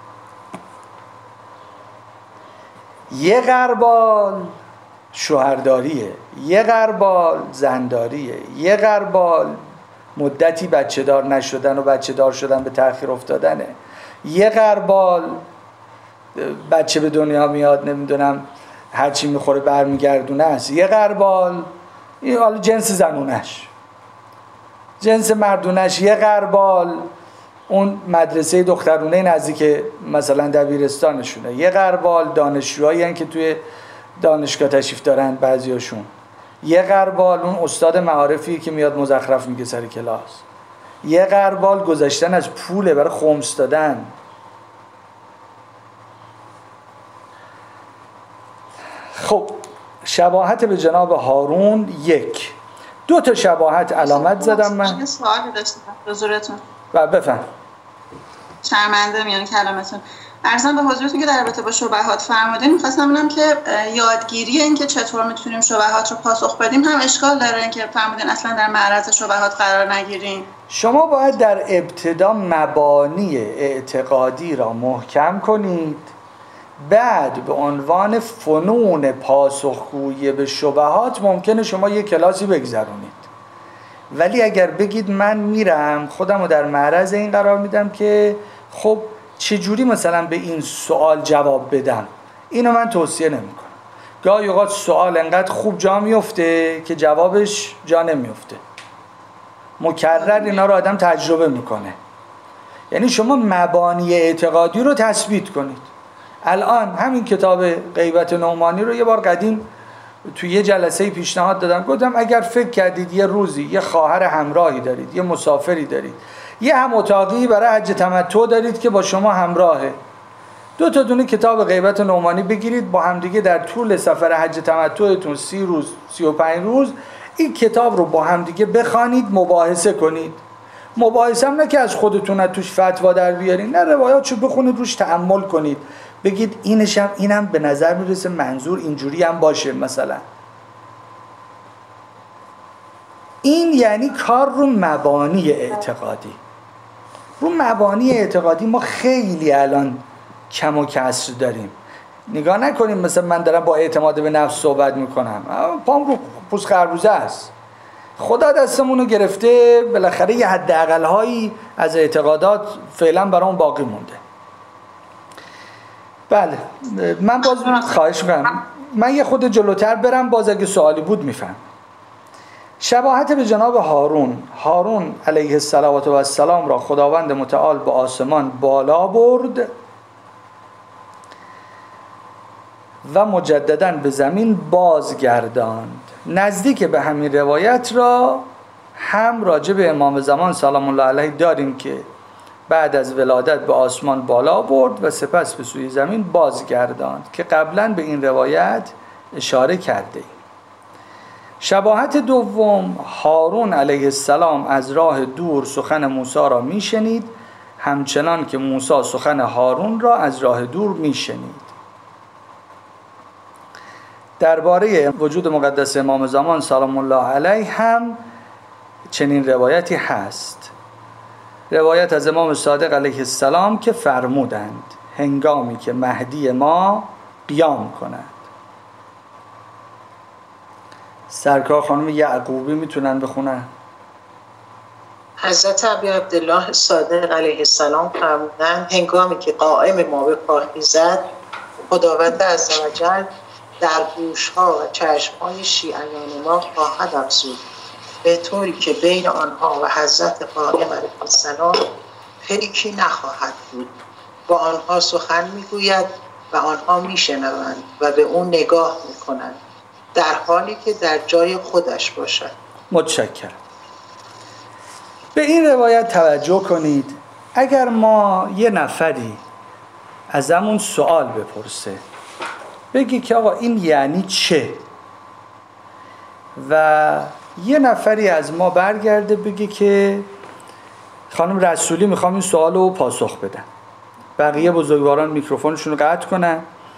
یه غربال شوهرداریه، یه غربال زنداریه، یه غربال مدتی بچه دار نشدن و بچه دار شدن به تأخیر افتادنه، یه غربال بچه به دنیا میاد نمیدونم هرچی میخوره برمیگردونه است، یه غربال این حالا جنس زنونش، جنس مردونش، یه غربال اون مدرسه دخترونه نزدیک مثلا دبیرستانشونه، یه غربال دانشجوهایی هستن که توی دانشگاه تشریف دارن بعضیاشون، یه غربال اون استاد معارفی که میاد مزخرف میگه سر کلاس، یه غربال گذشتن از پوله برای خمس دادن. خب شباهت به جناب هارون 1. 2 تا شباهت علامت زدم من. یه سوالی داشتم حضورتون. و بفهم. شرمنده میان کلامتون. عرضم به حضورتون که در رابطه با شبهات فرمودین، می‌خواستم ببینم که یادگیری این که چطور میتونیم شبهات رو پاسخ بدیم هم اشکال داره، این که فرمودین اصلا در معرض شبهات قرار نگیریم. شما باید در ابتدا مبانی اعتقادی را محکم کنید، بعد به عنوان فنون پاسخگویی به شبهات ممکنه شما یک کلاسی بگذرونید. ولی اگر بگید من میرم خودم رو در معرض این قرار میدم که خب چجوری مثلا به این سوال جواب بدم، اینو من توصیه نمی کنم. گاهی اوقات سوال انقدر خوب جا میفته که جوابش جا نمیفته. مکرر اینا رو آدم تجربه میکنه. یعنی شما مبانی اعتقادی رو تثبیت کنید. الان همین کتاب غیبت نعمانی رو یه بار قدیم توی یه جلسه پیشنهاد دادم، گفتم اگر فکر کردید یه روزی یه خواهر همراهی دارید، یه مسافری دارید، یه هم اتاقی برای حج تمتع دارید که با شما همراهه، 2 تا دونه کتاب غیبت نعمانی بگیرید، با همدیگه در طول سفر حج تمتعتون 30 روز 35 روز این کتاب رو با همدیگه بخوانید، مباحثه کنید. مباحثه هم نه که از خودتون از توش فتوا در بیارین، نه، روایاتشو بخونید، روش تأمل کنید، بگید اینم به نظر میرسه منظور اینجوری هم باشه مثلا. این یعنی کار رو مبانی اعتقادی. رو مبانی اعتقادی ما خیلی الان کم و کسر داریم. نگاه نکنیم مثلا من دارم با اعتماد به نفس صحبت میکنم، پام رو پوست خربوزه است. خدا دستمون رو گرفته، بالاخره یه حداقل هایی از اعتقادات فعلا برام باقی مونده. بله، من باز خواهش میکنم من یه خود جلوتر برم، باز اگه سوالی بود میفهم. شباهت به جناب هارون علیه السلام را خداوند متعال به آسمان بالا برد و مجدداً به زمین بازگرداند. نزدیک به همین روایت را هم راجع به امام زمان سلام الله علیه داریم که بعد از ولادت به آسمان بالا برد و سپس به سوی زمین بازگرداند که قبلا به این روایت اشاره کرده ایم. شباهت دوم، هارون علیه السلام از راه دور سخن موسی را میشنید همچنان که موسی سخن هارون را از راه دور میشنید. درباره وجود مقدس امام زمان سلام الله علیه هم چنین روایتی هست. روایت از امام صادق علیه السلام که فرمودند هنگامی که مهدی ما قیام کند. سرکار خانم یعقوبی میتونن بخونن؟ حضرت ابی عبدالله صادق علیه السلام فرمودند هنگامی که قائم ما به پا خیزد، خداوند عزوجل در گوش‌ها و چشم‌های شیعیان ما خواهد افزود، به طوری که بین آنها و حضرت قائم علیه السلام پیکی نخواهد بود. با آنها سخن میگوید و آنها میشنوند و به او نگاه میکنند در حالی که در جای خودش باشد. متشکرم. به این روایت توجه کنید. اگر ما یه نفری ازمون سوال بپرسه، بگی که آقا این یعنی چه؟ و یه نفری از ما برگرده بگی که خانم رسولی میخوام این سوال رو پاسخ بدم. بقیه بزرگواران میکروفونشون رو قطع کنن.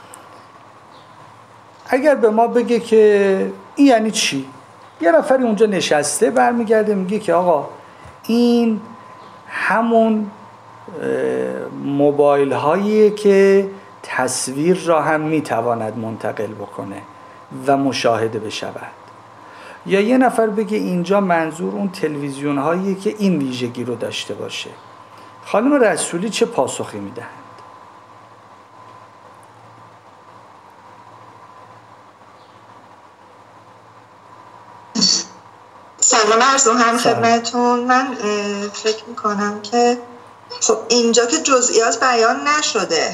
اگر به ما بگه که این یعنی چی؟ یه نفری اونجا نشسته برمیگرده میگه که آقا این همون موبایل هاییه که تصویر را هم میتواند منتقل بکنه و مشاهده بشود. یا یه نفر بگه اینجا منظور اون تلویزیون هاییه که این ویژگی رو داشته باشه. خانم رسولی چه پاسخی میدهند؟ سلام عرض هم خدمتتون. من فکر میکنم که خب اینجا که جزئیات بیان نشده،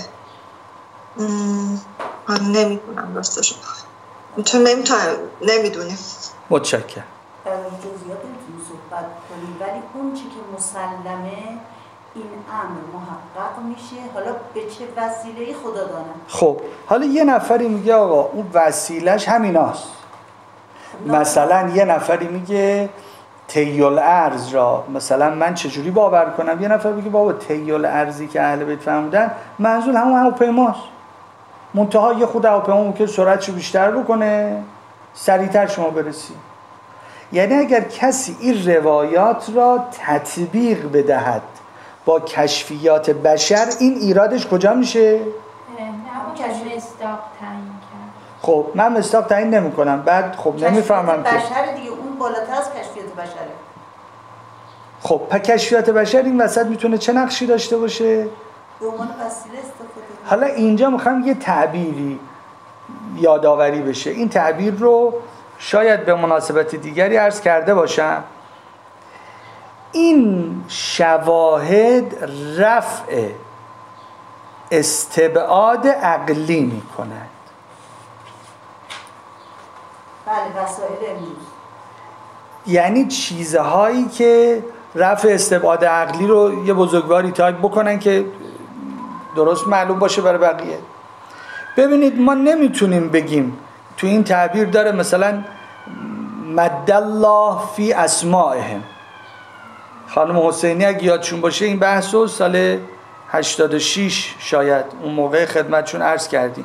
من نمیدونم راستشو نمیدونیم. متشکرم. جزئیات نمیتونیم صحبت کنیم، ولی اون چی که مسلمه این امر محقق میشه. حالا به چه وسیله‌ای خدا دانه. خب حالا یه نفری میگه آقا اون وسیلهش همیناست. مثلا یه نفری میگه طیل ارض را مثلا من چجوری باور کنم؟ یه نفر میگه بابا طیل ارضی که اهل بیت فرمودن منظور همون هواپیماست، منتها یه خود هواپیما ممکنه سرعتشو بیشتر بکنه، سریعتر شما برسی. یعنی اگر کسی این روایات را تطبیق بدهد با کشفیات بشر، این ایرادش کجا میشه؟ نه اون که مصداق تعیین کرد. خب من مصداق تعیین نمی کنم، بعد خب نمیفهمم که بشر دیگه اون بالاتر از کشفیات بشره. خب پس کشفیات بشر این وسط میتونه چه نقشی داشته باشه؟ به عنوان وسیله استفاده. حالا اینجا میخوام یه تعبیری یادآوری بشه. این تعبیر رو شاید به مناسبت دیگری عرض کرده باشم. این شواهد رفع استبعاد عقلی میکند. بله وسایل امروز. یعنی چیزهایی که رفع استبعاد عقلی رو یه بزرگواری تایپ بکنن که درست معلوم باشه برای بقیه. ببینید ما نمیتونیم بگیم تو این تعبیر داره مثلا مد الله فی اسمائهم. خانم حسینی اگه یادشون باشه این بحث رو سال 86 شاید اون موقع خدمتشون عرض کردیم.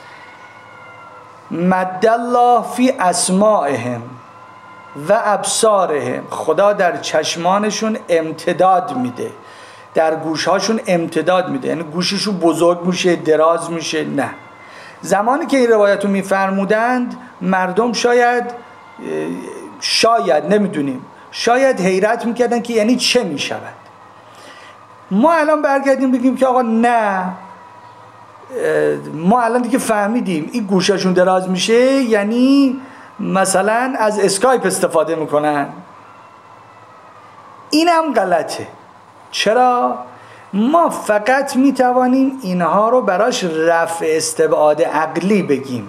مد الله فی اسمائهم و ابصارهم، خدا در چشمانشون امتداد میده، در گوشهاشون امتداد میده، یعنی گوششون بزرگ میشه، دراز میشه. نه، زمانی که این روایت رو میفرمودند مردم شاید نمیدونیم، شاید حیرت میکردن که یعنی چه میشود. ما الان برگردیم بگیم که آقا نه، ما الان دیگه فهمیدیم این گوششون دراز میشه یعنی مثلا از اسکایپ استفاده میکنن. اینم غلطه. چرا؟ ما فقط میتوانیم اینها رو براش رفع استبعاد عقلی بگیم.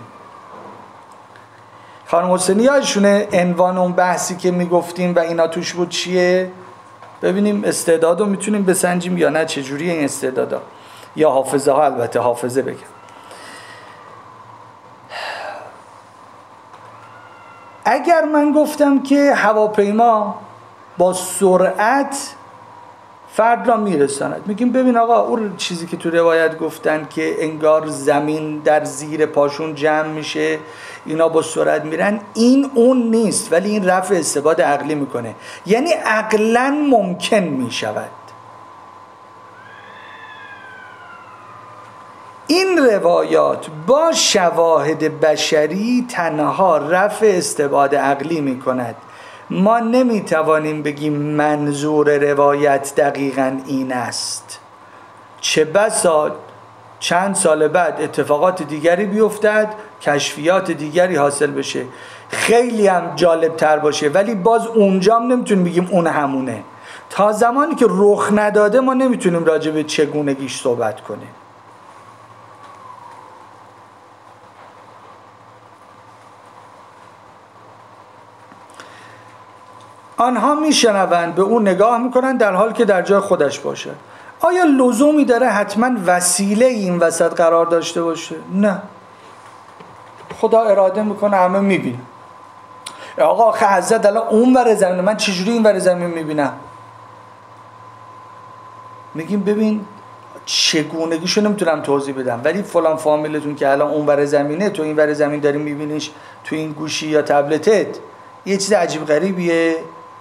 خانم حسینی یادشونه عنوان اون بحثی که میگفتیم و اینا توش بود چیه؟ ببینیم استعداد رو میتونیم بسنجیم یا نه، چجوری این استعدادا یا حافظه ها. البته حافظه بگم. اگر من گفتم که هواپیما با سرعت فرد را میرساند، میگیم ببین آقا اون چیزی که تو روایت گفتن که انگار زمین در زیر پاشون جمع میشه، اینا با سرعت میرن، این اون نیست، ولی این رفع استبعاد عقلی میکنه، یعنی عقلاً ممکن میشود. این روایات با شواهد بشری تنها رفع استبعاد عقلی میکند. ما نمیتوانیم بگیم منظور روایت دقیقاً این است. چه بسا چند سال بعد اتفاقات دیگری بیفتد، کشفیات دیگری حاصل بشه، خیلی هم جالب تر باشه، ولی باز اونجا هم نمیتونیم بگیم اون همونه. تا زمانی که رخ نداده ما نمیتونیم راجع به چگونگیش صحبت کنیم. آنها میشنوند، به اون نگاه میکنن در حال که در جای خودش باشه. آیا لزومی داره حتما وسیله این وسط قرار داشته باشه؟ نه. خدا اراده میکنه همه میبینه. آقا آخه حضرت الان اون ور زمین، من چجوری این ور زمین میبینم؟ میگیم ببین چگونگیشو نمیتونم توضیح بدم، ولی فلان فامیلتون که الان اون ور زمینه، تو این ور زمین داری میبینیش تو این گوشی یا تبلتت، یه چیز عجیب غریبیه.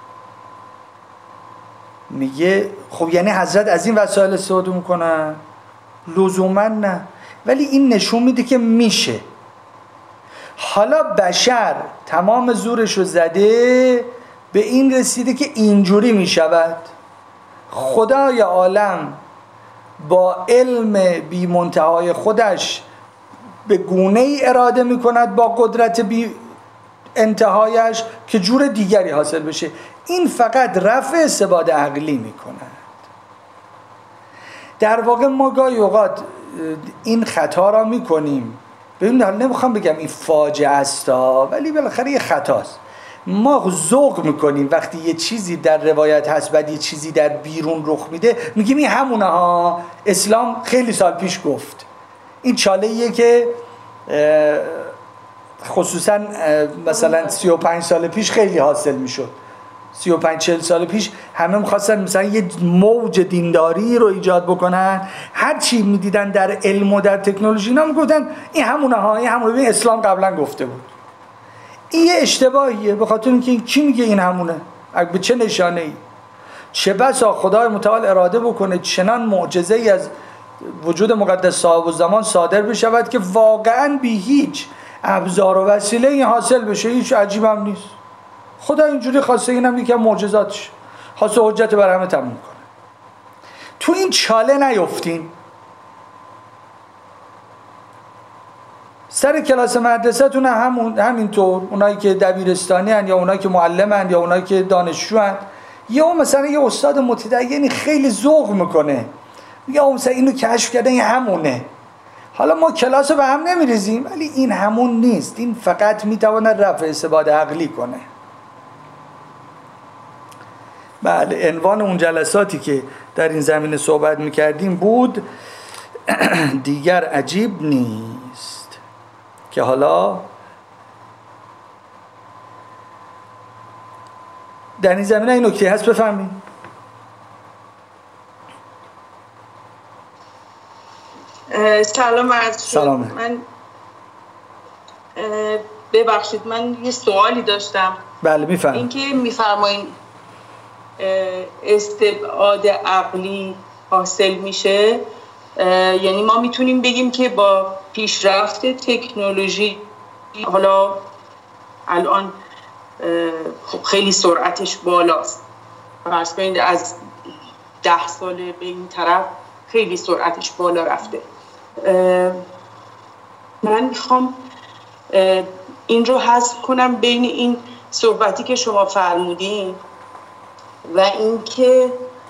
میگه خب یعنی حضرت از این وسایل استفاده میکنن؟ لزوما نه، ولی این نشون میده که میشه. حالا بشر تمام زورش رو زده به این رسیده که اینجوری میشود. خدای عالم با علم بی منتهای خودش به گونه ای اراده میکند با قدرت بی انتهایش که جور دیگری حاصل بشه. این فقط رفع استبعاد عقلی میکند. در واقع ما گاهی اوقات این خطا را میکنیم. ببینید حالا نمیخوام بگم این فاجعه است، ولی بالاخره یه خطاست. ما ذوق میکنیم وقتی یه چیزی در روایت هست بعد یه چیزی در بیرون رخ میده میگیم این همونه ها، اسلام خیلی سال پیش گفت. این چاله‌ایه که خصوصا مثلا 35 سال پیش خیلی حاصل میشد. 35-40 سال پیش همه میخواستن مثلا یه موج دینداری رو ایجاد بکنن، هر چی میدیدن در علم و در تکنولوژی اینا میگفتن این همونه ها، این همونه. ببین اسلام قبلا گفته بود. این یه اشتباهیه، به خاطر اینکه کی میگه این همونه؟ به چه نشانه ای؟ چه بسا خدای متعال اراده بکنه چنان معجزه ای از وجود مقدس صاحب الزمان صادر بشود که واقعا بی هیچ ابزار و وسیله این حاصل بشه. هیچ عجیب هم نیست. خدا اینجوری خواسته، اینم یکی از معجزاتش، خواسته حجت بر همه تموم کنه. تو این چاله نیفتین. سر کلاس مدرسه تون همینطور، اونایی که دبیرستانی هن یا اونایی که معلم هن یا اونایی که دانشجو هن، یا مثلا یه استاد متدینی خیلی ذوق میکنه یا مثلا اینو کشف کرده این همونه. حالا ما کلاس رو به هم نمیریزیم، ولی این همون نیست. این فقط میتونه رفع استبعاد عقلی کنه. بله، عنوان اون جلساتی که در این زمینه صحبت میکردیم بود دیگر عجیب نیست که حالا در این زمینه این نکته هست. بفهمیم. سلام عرض شد. سلامه. من ببخشید من یه سوالی داشتم. بله میفهم. اینکه میفرمایید استبعاد عقلی حاصل میشه، یعنی ما میتونیم بگیم که با پیشرفت تکنولوژی، حالا الان خب خیلی سرعتش بالاست، فرض کنید از 10 سال به این طرف خیلی سرعتش بالا رفته. من میخوام این رو حذف کنم بین این صحبتی که شما فرمودین و اینکه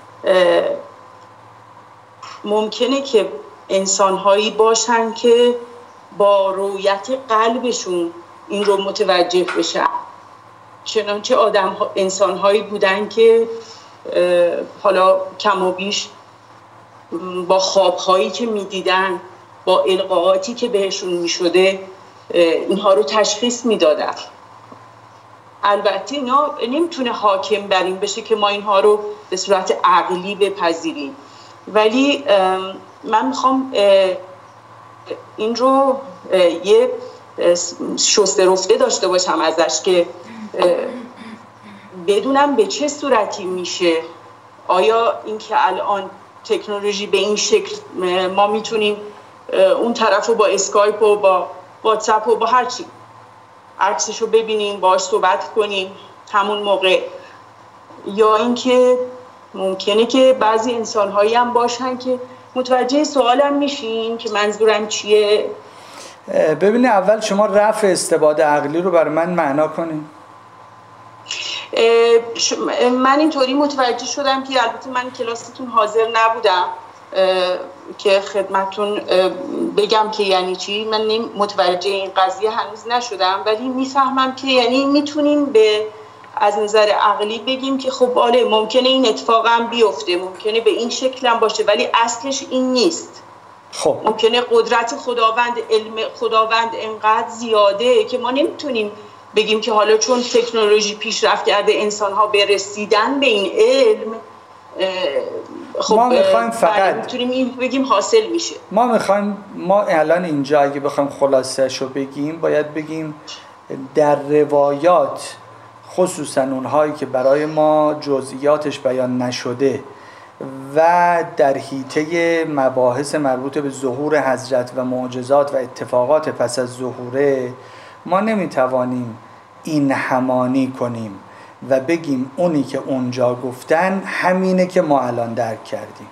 ممکنه که انسان‌هایی باشن که با رویت قلبشون این رو متوجه بشن، چنانچه انسان‌هایی بودن که حالا کم و بیش با خواب‌هایی که می‌دیدن، با القاءاتی که بهشون می‌شده اینها رو تشخیص می‌دادن. البته اینا نمیتونه حاکم بر این بشه که ما اینها رو به صورت عقلی بپذیریم، ولی من میخوام این رو یه شسته رفته داشته باشم ازش که بدونم به چه صورتی میشه. آیا اینکه الان تکنولوژی به این شکل ما میتونیم اون طرف رو با اسکایپ و با واتساپ و با هر چی عکسش رو ببینیم، باهاش صحبت کنیم همون موقع، یا اینکه ممکنه که بعضی انسان‌هایی هم باشن که متوجه سوالم میشین که منظورم چیه؟ ببینید اول شما رفع استبعاد عقلی رو برای من معنا کنین. من اینطوری متوجه شدم که البته من کلاستون حاضر نبودم که خدمتون بگم که یعنی چی. من متوجه این قضیه هنوز نشدم، ولی میفهمم که یعنی میتونیم از نظر عقلی بگیم که خب آره ممکنه این اتفاق هم بیفته، ممکنه به این شکل هم باشه، ولی اصلش این نیست. خب ممکنه قدرت خداوند، علم خداوند انقدر زیاده که ما نمیتونیم بگیم که حالا چون تکنولوژی پیشرفت کرده انسان‌ها برسیدن به این علم، خب ما میخوایم فقط میتونیم این بگیم حاصل میشه. ما الان اینجا اگه بخوایم خلاصه‌اش رو بگیم باید بگیم در روایات، خصوصا اونهایی که برای ما جزئیاتش بیان نشده و در حیطه مباحث مربوط به ظهور حضرت و معجزات و اتفاقات پس از ظهوره، ما نمیتوانیم این همانی کنیم و بگیم اونی که اونجا گفتن همینه که ما الان درک کردیم.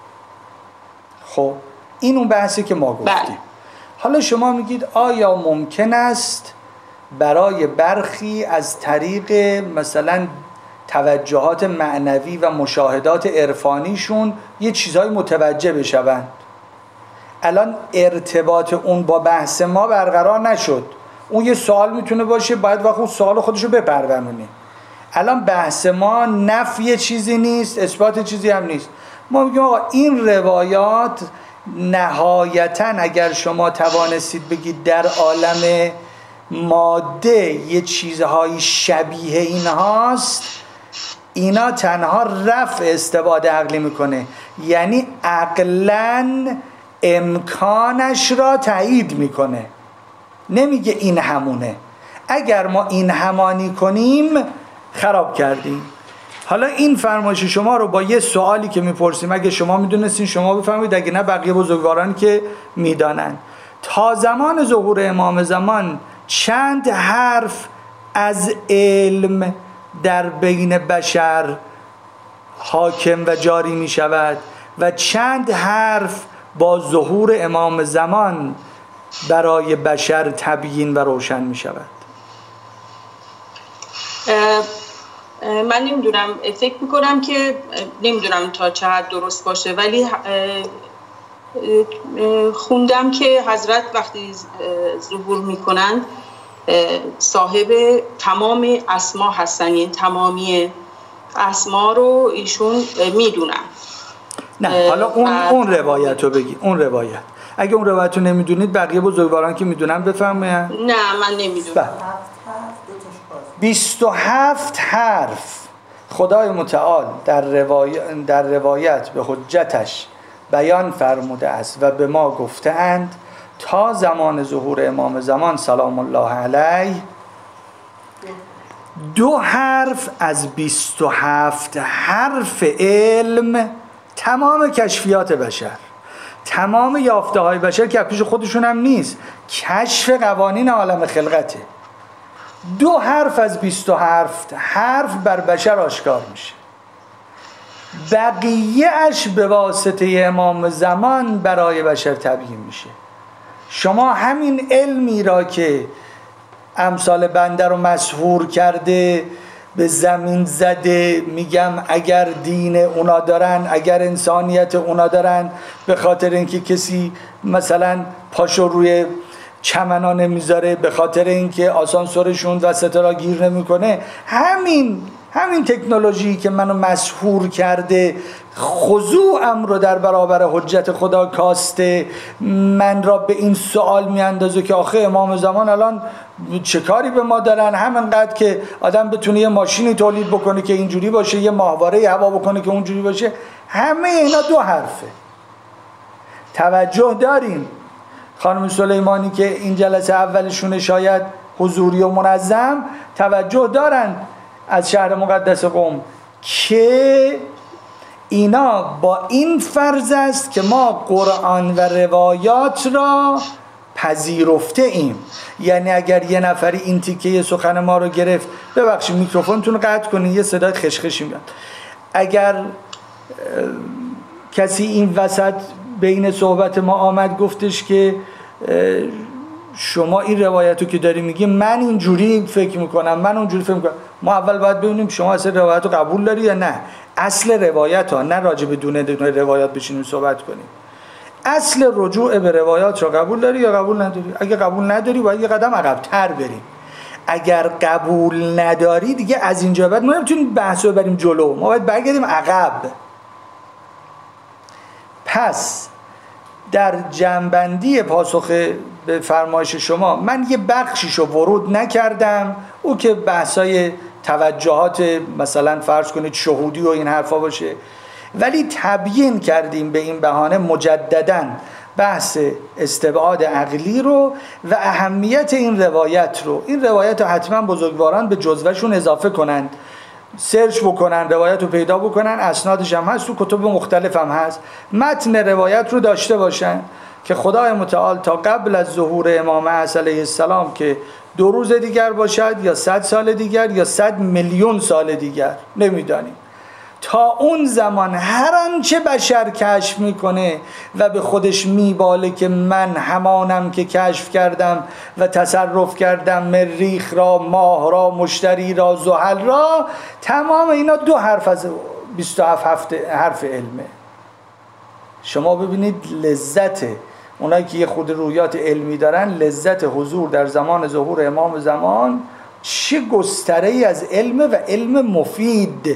خب این اون بحثی که ما گفتیم. حالا شما میگید آیا ممکن است برای برخی از طریق مثلا توجهات معنوی و مشاهدات عرفانیشون یه چیزهای متوجه بشوند؟ الان ارتباط اون با بحث ما برقرار نشد. اون یه سوال میتونه باشه، باید وقت اون سوال خودشو بپرورونه. الان بحث ما نفی چیزی نیست، اثبات چیزی هم نیست. ما میگیم آقا این روایات نهایتاً اگر شما توانستید بگید در عالم ماده یه چیزهای شبیه این هاست، اینا تنها رفع استبعاد عقلی میکنه، یعنی عقلاً امکانش را تایید میکنه، نمیگه این همونه. اگر ما این همانی کنیم خراب کردیم. حالا این فرمایش شما رو با یه سوالی که میپرسیم اگه شما میدونستین شما بفهمید، اگه نه بقیه بزرگواران که میدانن. تا زمان ظهور امام زمان چند حرف از علم در بین بشر حاکم و جاری می شود و چند حرف با ظهور امام زمان برای بشر تبیین و روشن می شود؟ من نمیدونم، فکر میکنم که نمیدونم تا چه حد درست باشه، ولی خوندم که حضرت وقتی ظهور میکنن صاحب تمام اسما هستن، یعنی تمامی اسما رو ایشون میدونن. نه حالا اون روایت رو بگی، اون روایت اگه اون روایت رو نمیدونید بقیه بزرگواران که میدونن بفرمایید. نه من نمیدونم. 27 حرف خدای متعال در روایت به حجتش بیان فرموده است و به ما گفتند تا زمان ظهور امام زمان سلام الله علیه 2 حرف از 27 حرف علم تمام کشفیات بشر، تمام یافته های بشر که پیش خودشون هم نیست، کشف قوانین عالم خلقته، 2 حرف از 27 حرف بر بشر آشکار میشه، بقیه اش به واسطه امام زمان برای بشر تبیین میشه. شما همین علمی را که امثال بنده رو مسحور کرده به زمین زده، میگم اگر دین اونا دارن، اگر انسانیت اونا دارن، به خاطر اینکه کسی مثلا پاشو روی چمنا نمیذاره، به خاطر اینکه آسانسورشون وسط را گیر نمیکنه، همین تکنولوژی که منو مسحور کرده، خضوعم رو در برابر حجت خدا کاسته، من را به این سوال میاندازه که آخه امام زمان الان چه کاری به ما دارن؟ همینقدر که آدم بتونه یه ماشینی تولید بکنه که اینجوری باشه، یه ماهواره هوا بکنه که اونجوری باشه، همه اینا 2 حرفه. توجه داریم خانم سلیمانی که این جلسه اولشونه شاید حضوری و منظم، توجه دارن از شهر مقدس قم که اینا با این فرض است که ما قرآن و روایات را پذیرفته ایم. یعنی اگر یه نفری این تیکه سخن ما رو گرفت، ببخشید میکروفونتون رو قطع کنید یه صدای خشخشی میاد، اگر کسی این وسط بین صحبت ما آمد گفتش که شما این روایتو که داری میگی من اینجوری فکر میکنم، من اونجوری فکر میکنم، ما اول باید ببینیم شما اصل روایتو قبول داری یا نه. اصل روایت ها، نه راجع به دونه روایات بشینیم صحبت کنیم. اصل رجوع به روایات رو قبول داری یا قبول نداری؟ اگه قبول نداری باید یه قدم عقب‌تر بریم. اگر قبول نداری دیگه از اینجا بعد ما نمیتونیم بحث رو بریم جلو، ما باید برگردیم عقب. پس در جنبندی پاسخ به فرمایش شما من یه بخشیشو ورود نکردم، او که بحثای توجهات مثلا فرض کنید شهودی و این حرفا باشه، ولی تبیین کردیم به این بهانه مجدداً بحث استبعاد عقلی رو و اهمیت این روایت رو. این روایت رو حتما بزرگواران به جزوهشون اضافه کنند، سرچ بکنن، روایت رو پیدا بکنن، اسنادش هم هست، تو کتب مختلف هم هست، متن روایت رو داشته باشن که خدای متعال تا قبل از ظهور امام علیه السلام که 2 روز دیگر باشد یا 100 سال دیگر یا 100 میلیون سال دیگر نمیدانیم، تا اون زمان هر آنچه بشر کشف میکنه و به خودش میباله که من همانم که کشف کردم و تصرف کردم مریخ را، ماه را، مشتری را، زحل را، تمام اینا 2 حرف از 27 حرف علمه. شما ببینید لذت اونایی که یه خود رویات علمی دارن، لذت حضور در زمان ظهور امام زمان چه گستره‌ای از علم و علم مفید،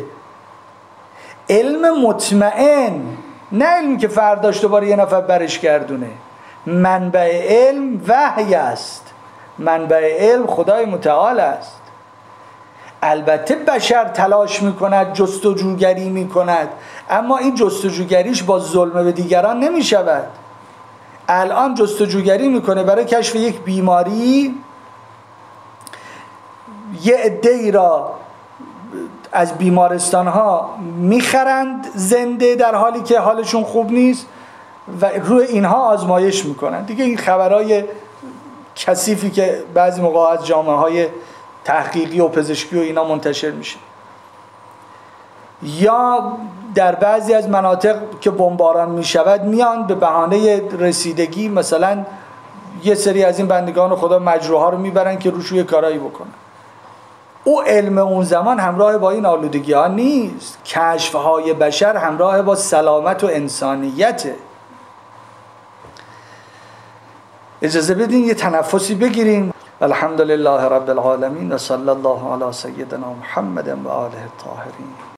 علم مطمئن، نه علمی که فرداش دوباره یه نفر برش گردونه. منبع علم وحی است، منبع علم خدای متعال است. البته بشر تلاش میکند، جستجوگری میکند، اما این جستجوگریش با ظلم به دیگران نمیشود. الان جستجوگری میکنه برای کشف یک بیماری، یه عده‌ای را از بیمارستان ها میخرند زنده در حالی که حالشون خوب نیست و روی اینها آزمایش میکنن. دیگه این خبرهای کثیفی که بعضی موقع از جامعه های تحقیقی و پزشکی و اینا منتشر میشه. یا در بعضی از مناطق که بمباران میشود میان به بهانه رسیدگی مثلا یه سری از این بندگان خدا مجروحا رو میبرن که روش یه کارایی بکنن. او علم اون زمان همراه با این آلودگی ها نیست. کشفهای بشر همراه با سلامت و انسانیته. اجازه بدین یه تنفسی بگیریم. الحمدلله رب العالمین و صلی الله علی سیدنا محمد و آله الطاهرین.